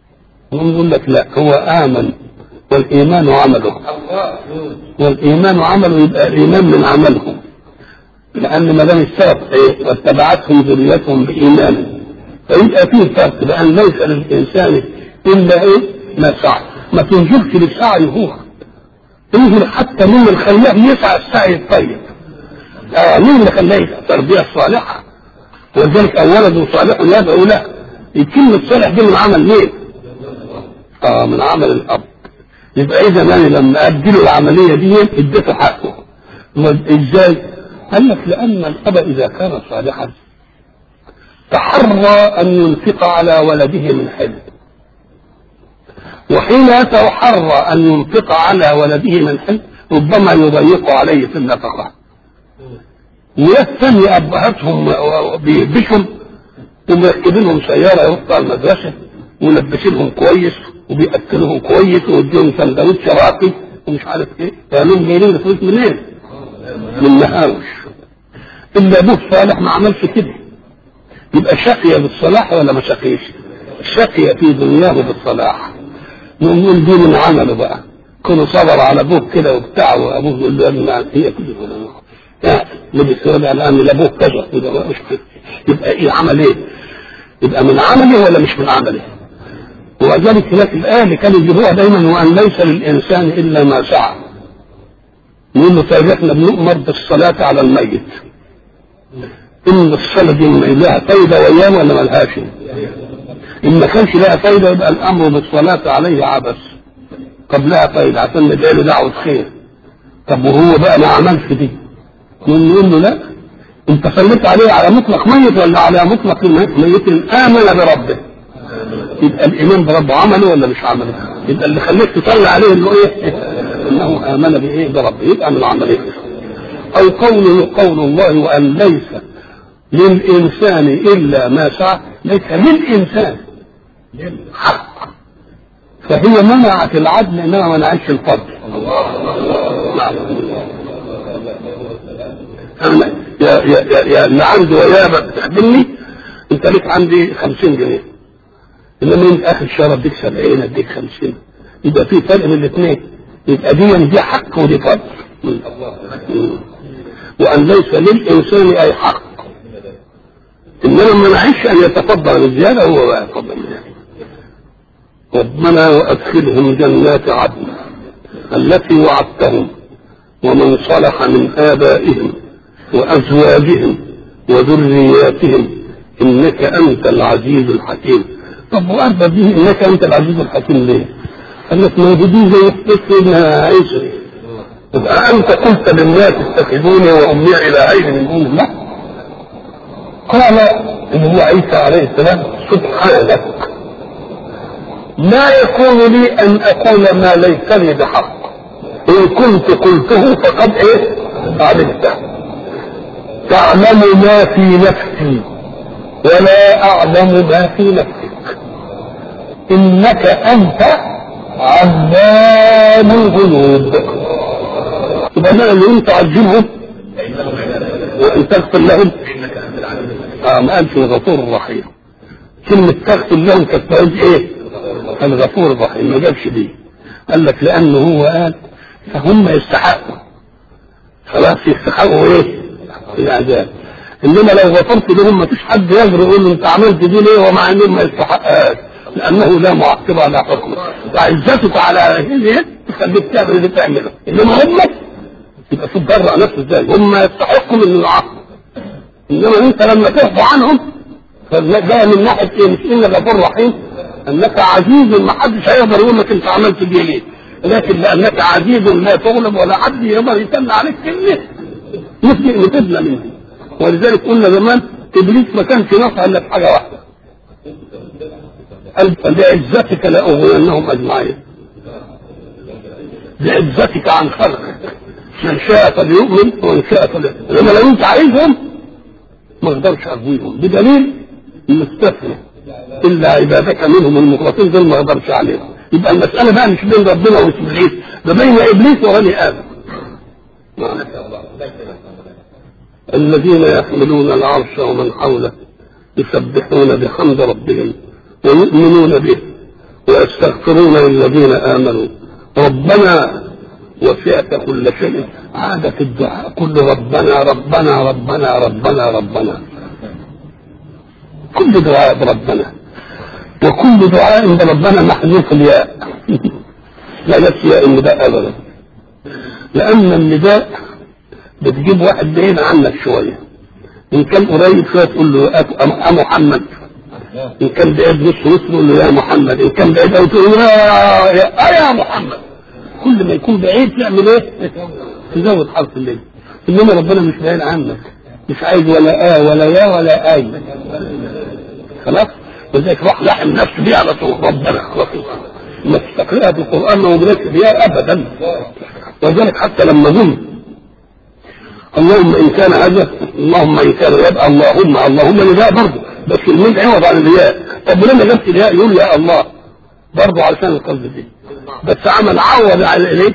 ونقول لك لا، هو آمن والإيمان عمله، والإيمان عمله يبقى الإيمان من عملهم، لأن ما دام السبب إيه؟ واتبعتهم ذريتهم بإيمان، فيبقى فيه فرق، لأن ليس للإنسان إلا إيه؟ ما سعى. ما تنظرش للسعي هو، انظر حتى مين اللي خلاه يسعى السعي الطيب. مين اللي خلاه يسعى التربية الصالحة؟ ولذلك ولد صالح يدعو له. الكلمة صالح دي من عمل مين؟ من عمل الأب. يبقى إذا أنا لما أبدله العملية دي اديته حقه. إزاي؟ قال لك لأن الأب إذا كان صالحا تحرى أن ينفق على ولده من حلم، وحين يتحرى أن ينفق على ولده من حلم ربما يضيق عليه في النفقة. والثاني أبهاتهم بيلبسهم ومركبينهم سيارة يروحوا المدرسة ولبسينهم كويس وبيأكلهم كويس ويديهم سندوتش راقي ومش عارف ايه، فقالوا جايين الفلوس منين؟ من مهاوش. إلا أبوه صالح ما عملش كده، يبقى شقي بالصلاح ولا ما شقيش؟ شقي في دنياه بالصلاح. نقول دي من عمله بقى، كله صبر على ابوه كده وبتاع، وابوه يقول له ما هي كده لبس ربع الان لابوه كذا كده، يبقى ايه عمل ايه؟ يبقى من عمله ولا مش من عمله؟ وذلك هناك الايه اللي كانوا يجيبوها دايما، وان ليس للانسان الا ما سعى. نقول له طيب احنا بنؤمر بالصلاه على الميت، ان الصلاه دي لها فايده وايام ولا ما لهاش؟ إن ما كانش لها فايدة يبقى الأمر بالصلاة عليه عبث. طب لها فايدة عشان ندعي له دعوة خير. طب وهو بقى ما عملش دي، نقول له لا، أنت صليت عليه على مطلق ميت ولا على مطلق ميت آمن بربه؟ يبقى الإيمان بربه عمله ولا مش عمله؟ يبقى اللي خليك تصلي عليه إنه إيه؟ إنه آمن بإيه؟ بربه، يبقى من عمله. أو قول الله وأن ليس للإنسان إلا ما سعى، ليس للإنسان حق، فهي منعت العدل انما منعتش الفضل. يا اللي عنده ويابك تخدمني، انت ليك عندي 50 جنيه، انما انت اخر شهر اديك 70 اديك 50، يبقى في فرق بين الاثنين، يبقى دي حق ودي فضل. وان ليس للانسان اي حق، انما ما نعيش ان يتفضل بالزياده، هو بقى يتفضل بالزياده. ربنا وادخلهم جنات عدن التي وعدتهم ومن صلح من ابائهم وازواجهم وذرياتهم انك انت العزيز الحكيم. طب واربى به انك انت العزيز الحكيم ليه؟ قال لك موجودين زي سيدنا عيسى، تبقى انت قلت للناس اتخذوني وامي الهين من دون الله. قال ان هو عيسى عليه السلام سبحانك لا يكون لي ان اقول ما ليس لي بحق، ان كنت قلته فقد ايه علمته، تعلم ما في نفسي ولا اعلم ما في نفسك انك انت علام الغيوب. يبقى انا اللي انت تعجبهم وان تغفر لهم ما قالش الغفور الرحيم. كلمة تغفر لهم كانت ايه؟ الغفور الرحيم، ما جابش دي. قال لك لانه هو قال فهم يستحقوا، خلاص يستحقوا ايه؟ العذاب. انما لو غفرت لهم ما فيش حد يقدر يقول له انت عملت دي ليه ومع انهم ما يستحقهاش، لانه لا معقب على حكمه، وعزتك على هذه تخليك تعمل اللي تعمله. انما هم يبقى شوف برع نفسه ازاي، هم يستحقوا من العقل، انما انت لما ترضى عنهم فده من ناحيه ايه؟ مش ان الغفور رحيم، انك عزيز ما حدش هيقدر يقول لك انت عملت دي ليه، لكن لانك عزيز لا تغلب ولا حد يقدر يسمى عليك كلمه نفدنا منه. ولذلك قلنا زمان ابليس ما كانش نافع الا في حاجه واحده، قال بعزتك لاغوينهم اجمعين، بعزتك عن خلقك من شاء فليؤمن ومن شاء فليكفر، لما لو انت عايزهم ما اقدرش اغويهم، بدليل مستثنى الا عبادك منهم المخلصين دول ما اقدرش عليهم. يبقى المساله بقى مش بين ربنا وابليس، ده بين ابليس وبني ادم. الذين يحملون العرش ومن حوله يسبحون بحمد ربهم ويؤمنون به ويستغفرون للذين آمنوا ربنا وسعت كل شيء. عادة الدعاء كل ربنا ربنا ربنا ربنا ربنا، كل دعاء بربنا، وكل دعاء بربنا محذوف الياء لا نفس ياء النداء أبدا، لأن النداء بتجيب واحد بعيد عنك شوية، إن كان قريب شوية تقول له يا محمد، إن كان بعيد نص تقول له يا محمد، إن كان بعيد أو تقول يا محمد. كل ما يكون بعيد تعمل إيه؟ تزود حرف الليل. إنما ربنا مش بعيد عنك، مش عايز ولا ولا يا ولا آي، خلاص؟ وذلك راح لحم نفسه بيه على طول ربنا، ما تستقرئها في القرآن ما وجدتش بيها أبدا. وذلك حتى لما قلت اللهم إن كان هذا، اللهم إن كان يبقى اللهم نداء برضه، بس المين عوض عن الياء. طب لما جبت الياء يقول يا الله برضه علشان القلب دي، بس عمل عوض على إليك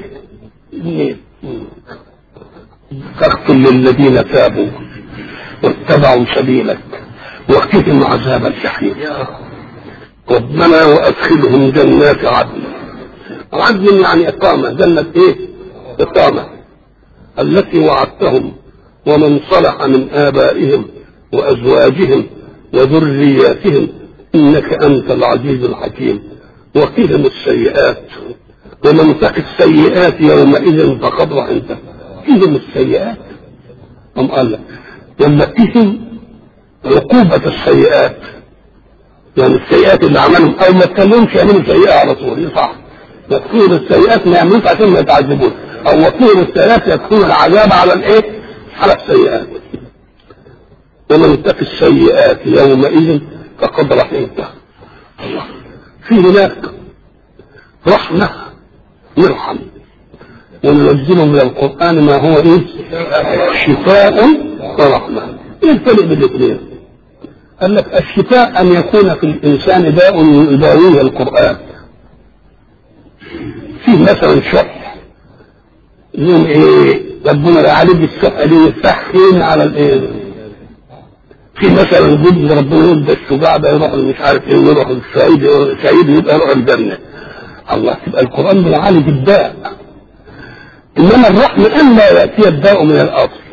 فاغفر للذين تابوا واتبعوا سبيلك وقهم عذاب الجحيم ربنا وادخلهم جنات عدن. عدن يعني اقامه، جنه ايه؟ اقامه التي وعدتهم ومن صلح من ابائهم وازواجهم وذرياتهم انك انت العزيز الحكيم. وقهم السيئات ومن تق السيئات يومئذ فقد رحمته. قهم السيئات أم قال لك لما قهم عقوبة السيئات، يعني السيئات اللي عملهم او ما تكلمش يعملوا سيئة على طول، صح؟ يكفون السيئات ما يعملوش عشان ما يتعذبون، او يكفون السيئات يكفون العذاب على الايه؟ على السيئات. ومن تق السيئات يومئذ فقد رحمته. الله في هناك رحمة يرحم، وننزل من القرآن ما هو ايه؟ شفاء ورحمة. ايه الفرق بين الاثنين؟ قال لك الشفاء ان يكون في الانسان داء يداويه القرآن. في مثلا شح يوم ايه ربنا يعالج الشح دي يفتحين على الايه. في مثلا جد ربنا يبدا الشجاع ده يروح مش عارف ايه ويروح الشهيد يبقى يروح الجنه. الله تبقى القرآن بيعالج الداء، انما الرحمه ان لا ياتي الداء من الاصل.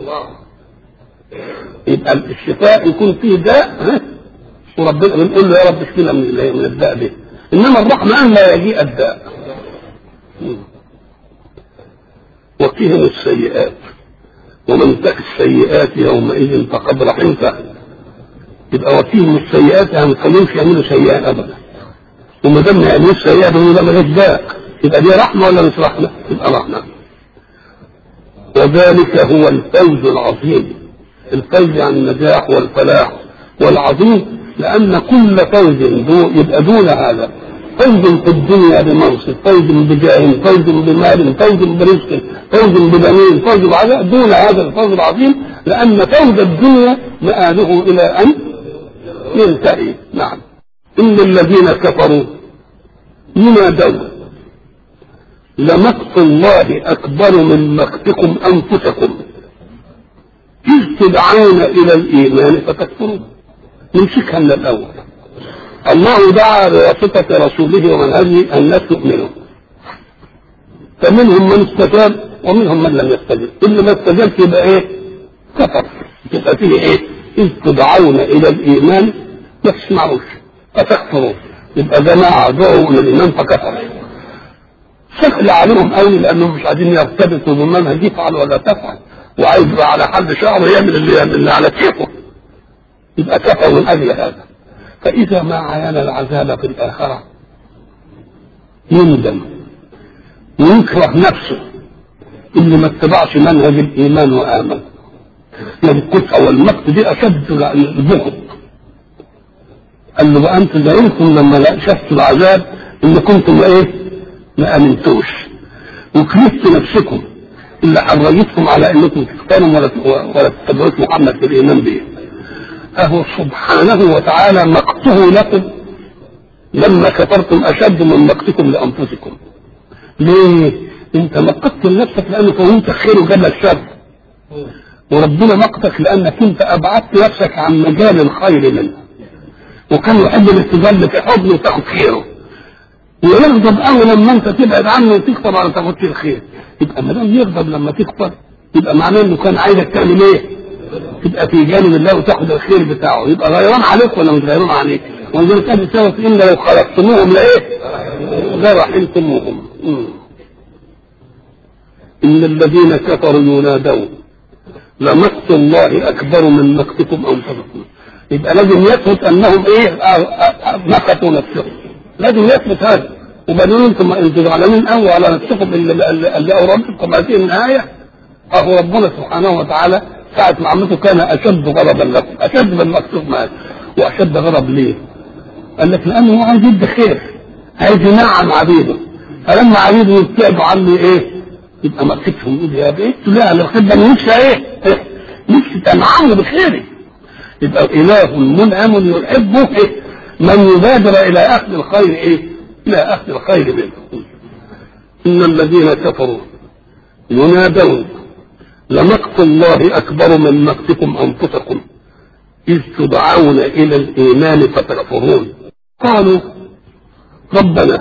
يبقى الشفاء يكون فيه داء وربنا بنقول له يا رب اشفينا من الداء ده، انما الرحمه ان لا يجيء الداء. وقهم السيئات ومن تق السيئات يومئذ فقد رحمته. يبقى وقهم السيئات يعني ما تخليهمش يعملوا سيئات ابدا، وما دام ما يعملوش سيئات ده مالهاش داء، يبقى دي رحمه ولا مش رحمه؟ يبقى رحمه. وذلك هو الفوز العظيم. الفوز يعني النجاح والفلاح والعظيم، لأن كل فوز يبقى دون هذا. فوز في الدنيا بمنصب، فوز بجاه، فوز بمال، فوز برزق، فوز ببنين، فوز بعذاب، دون هذا الفوز العظيم، لأن فوز الدنيا مآله إلى أن ينتهي. نعم. إن الذين كفروا ينادون لمقت الله أكبر من مقتكم أنفسكم إذ تدعون إلى الإيمان فتكفرون. نمسكها من الأول. الله دعا بواسطة رسوله ومنهجه الناس يؤمنوا، فمنهم من استجاب ومنهم من لم يستجب. اللي ما استجابش يبقى ايه؟ كفر. يبقى فيه ايه؟ إذ تدعون إلى الإيمان ما تسمعوش فتكفروا. يبقى جماعة دعوا إلى الإيمان فكفروا. سهل عليهم قوي لأنهم مش عايزين يرتبطوا بمنهج يفعل ولا تفعل، وعايز يبقى على حد شعره يعمل اللي على كيفه، يبقى كفر من أجل هذا. فإذا ما عيان العذاب في الآخرة يندم ويكره نفسه اللي ما اتبعش منهج الإيمان وآمن. يمقت أو المقت دي أشد البغض. قال له وأنتم زعلتم لما شفتوا العذاب إن كنتم إيه؟ ما أمنتوش وكرهت نفسكم اللي حرجتكم على إنكم تختاروا ولا تتبعوا محمد في الإيمان به. أهو سبحانه وتعالى مقته لكم لما كفرتم أشد من مقتكم لأنفسكم. ليه؟ أنت مقتت لنفسك لأنك وانت خير وجاب لك شر، وربنا مقتك لأنك أنت أبعدت نفسك عن مجال الخير منه، وكان يحب الاستجابة في حضنه وتاخد خيره. ويغضب قوي لما انت تبعد عنه وتكفر ولا تاخدش الخير. يبقى ما دام يغضب لما تكفر يبقى معناه انه كان عايزك تعمل ايه؟ تبقى في جانب الله وتاخد الخير بتاعه. يبقى غيران عليك ولا مش غيران عليك؟ ولذلك قال سوف ان لو خلقتموهم لايه؟ لرحمتموهم. ان الذين كفروا ينادون لمقت الله اكبر من مقتكم انفسكم. يبقى لازم يثبت انهم ايه؟ مقتوا نفسهم. لازم يثبت هذا. وبعدين انتم زعلانين قوي على نفسكم اللي اورطتكم هذه النهايه. اهو ربنا سبحانه وتعالى ساعة ما عمته كان اشد غضبا لكم، اشد من مكتوب معاك. واشد غضب ليه؟ قال لك لانه هو عايز يدي خير، عايز ينعم عبيده. فلما عبيده يبتعدوا عنه ايه؟ يبقى مقتهم يقول يا بيت لا الخدمه نفسي ايه؟ نفسي تنعمه بخيره. يبقى اله منعم يحبه إيه؟ من يبادر الى اخذ الخير ايه؟ الى اخذ الخير منه. ان الذين كفروا ينادون لمقت الله اكبر من مقتكم انفسكم اذ تدعون الى الايمان فتكفرون. قالوا ربنا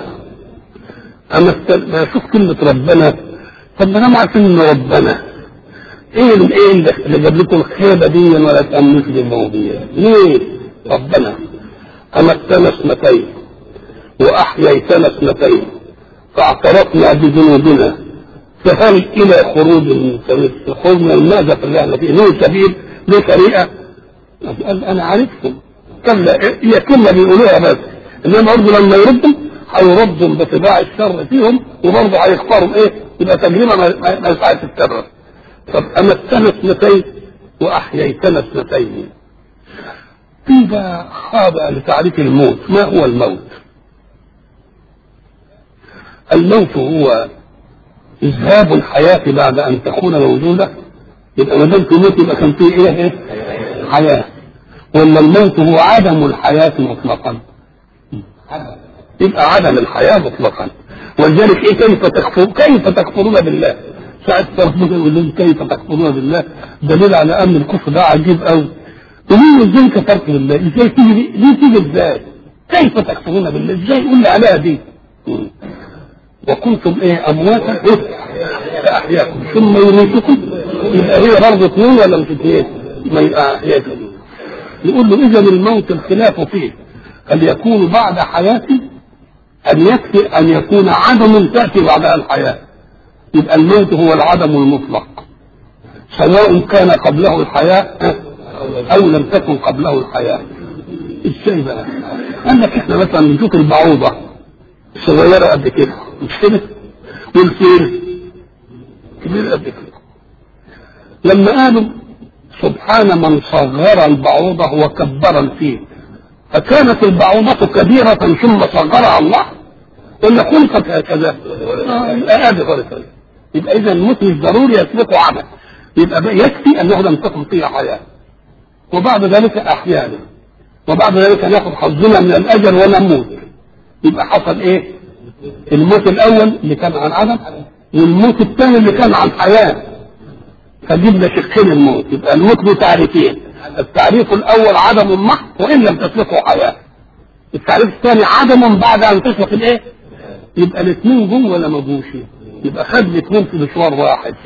ما شوف كلمه ربنا. طب ما انا عارفين ان ربنا ايه اللي جاب لكم الخيبه دي ولا تامنوش بالمواضيع ليه؟ ربنا امتنا اثنتين واحييتنا اثنتين فاعترفنا بذنوبنا فهل الى خروج من سبيل؟ الخروج من ماذا في الله فيه؟ له سبيل؟ له طريقه؟ قال انا عارفكم. كلا هي كلمه بيقولوها بس، انما برضه لما يردوا هيردوا بطباع الشر فيهم وبرضه هيختاروا ايه؟ يبقى تجربه ما ينفعش تتكرر. طب امتنا اثنتين واحييتنا اثنتين. في بقى خاضع لتعريف الموت. ما هو الموت؟ الموت هو إذهاب الحياة بعد أن تكون موجودة. يبقى ما دام تموت يبقى كان فيه إيه؟ حياة. ولا الموت هو عدم الحياة مطلقا؟ يبقى عدم الحياة مطلقا. ولذلك إيه؟ كيف تكفرون بالله؟ ساعة ربنا يقول لهم كيف تكفرون بالله؟ دليل على أن الكفر ده عجيب أوي. ومين إزاي كفرت بالله؟ إزاي تيجي؟ ليه تيجي إزاي؟ كيف تكفرون بالله؟ إزاي يقول لي عليها دي؟ وكنتم ايه؟ امواتا فاحياكم ثم يميتكم. يبقى هي برضه اثنين ولا مش اثنين؟ ما يبقى احياكم. يقول له اذا الموت الخلاف فيه هل يكون بعد حياتي ان يكفي ان يكون عدم تاتي بعدها الحياه. يبقى الموت هو العدم المطلق سواء كان قبله الحياه او لم تكن قبله الحياه. ازاي بقى؟ قال لك احنا مثلا نشوف البعوضه صغيرة قد كده مش كده؟ والفيل كبير قد كده. لما قالوا سبحان من صغر البعوضة وكبر الفيل، فكانت البعوضة كبيرة ثم صغرها الله ولا خلقت هكذا؟ يبقى إذا الموت مش ضروري يسبقه عمل. يبقى يكفي أنه لم تكن فيها حياة وبعد ذلك أحيانا وبعد ذلك ناخذ حظنا من الأجل ونموت. يبقى حصل ايه؟ الموت الاول اللي كان عن عدم والموت الثاني اللي كان عن حياه. فجبنا شقين الموت. يبقى الموت له تعريفين. التعريف الاول عدم محض وان لم تسبقه حياه. التعريف الثاني عدم بعد ان تسبق الايه؟ يبقى الاثنين جم ولا ما جوش؟ يبقى خد الاثنين في مشوار واحد.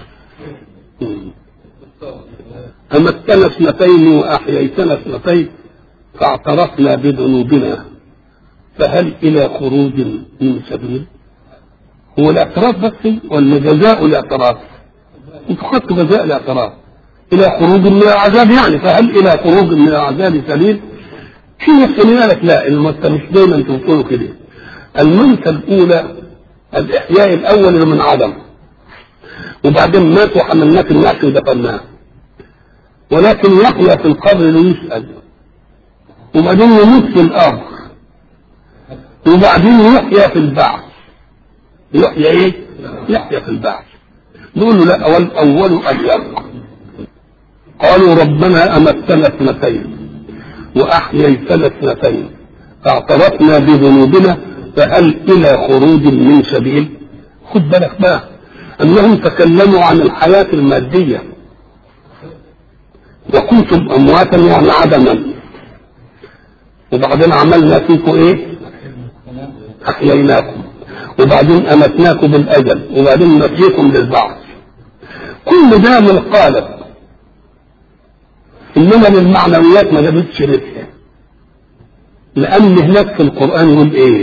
امتنا اثنتين واحييتنا اثنتين فاعترفنا بذنوبنا فهل الى خروج من سبيل؟ هو الاعتراف بس ولا جزاء الاعتراف؟ انتوا خدتوا جزاء الاعتراف الى خروج من العذاب يعني. فهل الى خروج من العذاب سبيل؟ في ناس قالت لا الموتى مش دايما تقولوا كده. الموتى الاولى الاحياء الاول اللي من عدم وبعدين مات وحملناه في النعش ودفناه. ولكن يحيى في القبر ليسأل وبعدين يموت في الارض وبعدين يحيى في البعث. يحيى ايه؟ يحيى في البعث. نقول له لا اول اشق. قالوا ربنا امتنا اثنتين واحييتنا اثنتين فاعترفنا بذنوبنا فهل الى خروج من سبيل؟ خد بالك بقى انهم تكلموا عن الحياه الماديه وكنتم امواتا يعني عدما وبعدين عملنا فيكم ايه؟ احييناكم وبعدين أمتناكم بالأجل، وبعدين نفيكم للبعث. كل ده من قالب، إنما للمعنويات ما جابتش ربحها، لأن هناك في القرآن يقول إيه؟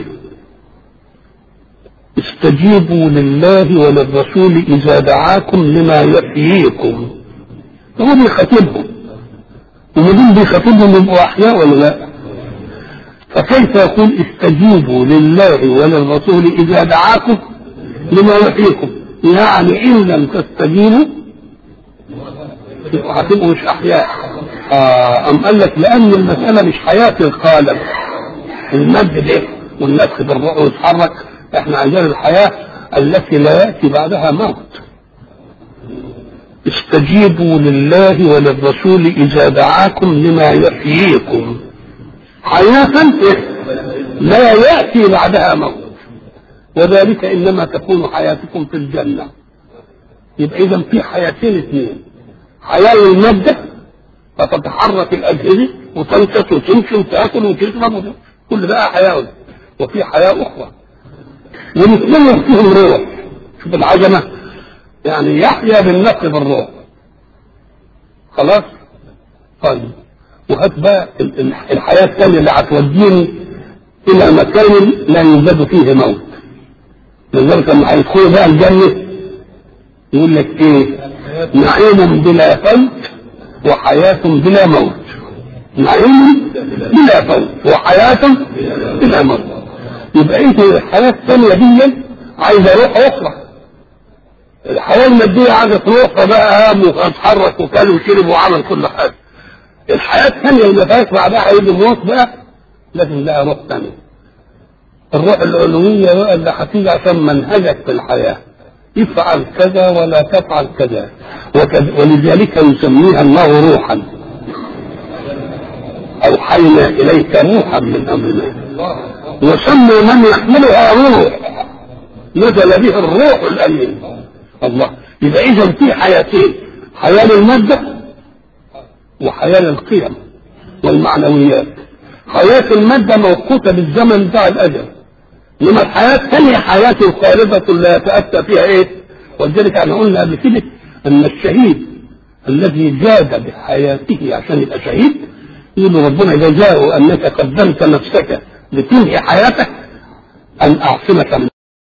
استجيبوا لله وللرسول إذا دعاكم لما يحييكم. هو بيخاطبهم، ومدين بيخاطبهم يبقوا أحياء ولا لا؟ فكيف يقول استجيبوا لله وللرسول إذا دعاكم لما يحييكم؟ يعني إن لم تستجيبوا هتبقوا مش أحياء. أم قال لك لأن المسألة مش حياة القالب، المد ده والنفخ بالروح ويتحرك، احنا عايزين الحياة التي لا يأتي بعدها موت. استجيبوا لله وللرسول إذا دعاكم لما يحييكم، حياة لا يأتي بعدها موت، وذلك إنما تكون حياتكم في الجنة. يبقى إذا في حياتين اثنين، حياة المادة فتتحرك الأجهزة وتنكس وتمشي وتأكل وتشرب، كل ده حياة، وفي حياة أخرى ونتمنى فيهم روح. شوف العجمة، يعني يحيا بالنفس بالروح. خلاص؟ طيب وهات بقى الحياة الثانية اللي هتوديني إلى مكان لا يوجد فيه موت. لذلك لما هيدخلوا بقى الجنة يقول لك إيه؟ نعيم بلا فوت وحياة بلا موت. نعيم بلا فوت وحياة بلا موت. يبقى إيه الحياة الثانية دي؟ عايزة روح أخرى. الحياة المادية عايزة روح، فبقى قام واتحرك وكل وشرب وعمل كل حاجة. الحياة الثانية اللي فاتت بعدها هيجي الموت بقى، لكن لها روح ثانية. الروح العلوية بقى اللي هتيجي عشان منهجك في الحياة، افعل كذا ولا تفعل كذا، ولذلك يسميها الله روحا. أوحينا إليك روحا من أمرنا، وسموا من يحملها روح، نزل به الروح الأمين. الله. يبقى إذا في حياتين، حياة المادة وحياة القيم والمعنويات. حياة المادة موقوتة بالزمن بتاع الأجل، لما الحياة الثانية حياة خالدة لا يتأتى فيها إيه؟ ولذلك احنا قلنا قبل كده أن الشهيد الذي جاد بحياته عشان يبقى شهيد يقول ربنا جزاؤه أنك قدمت نفسك لتنهي حياتك أن أعصمك من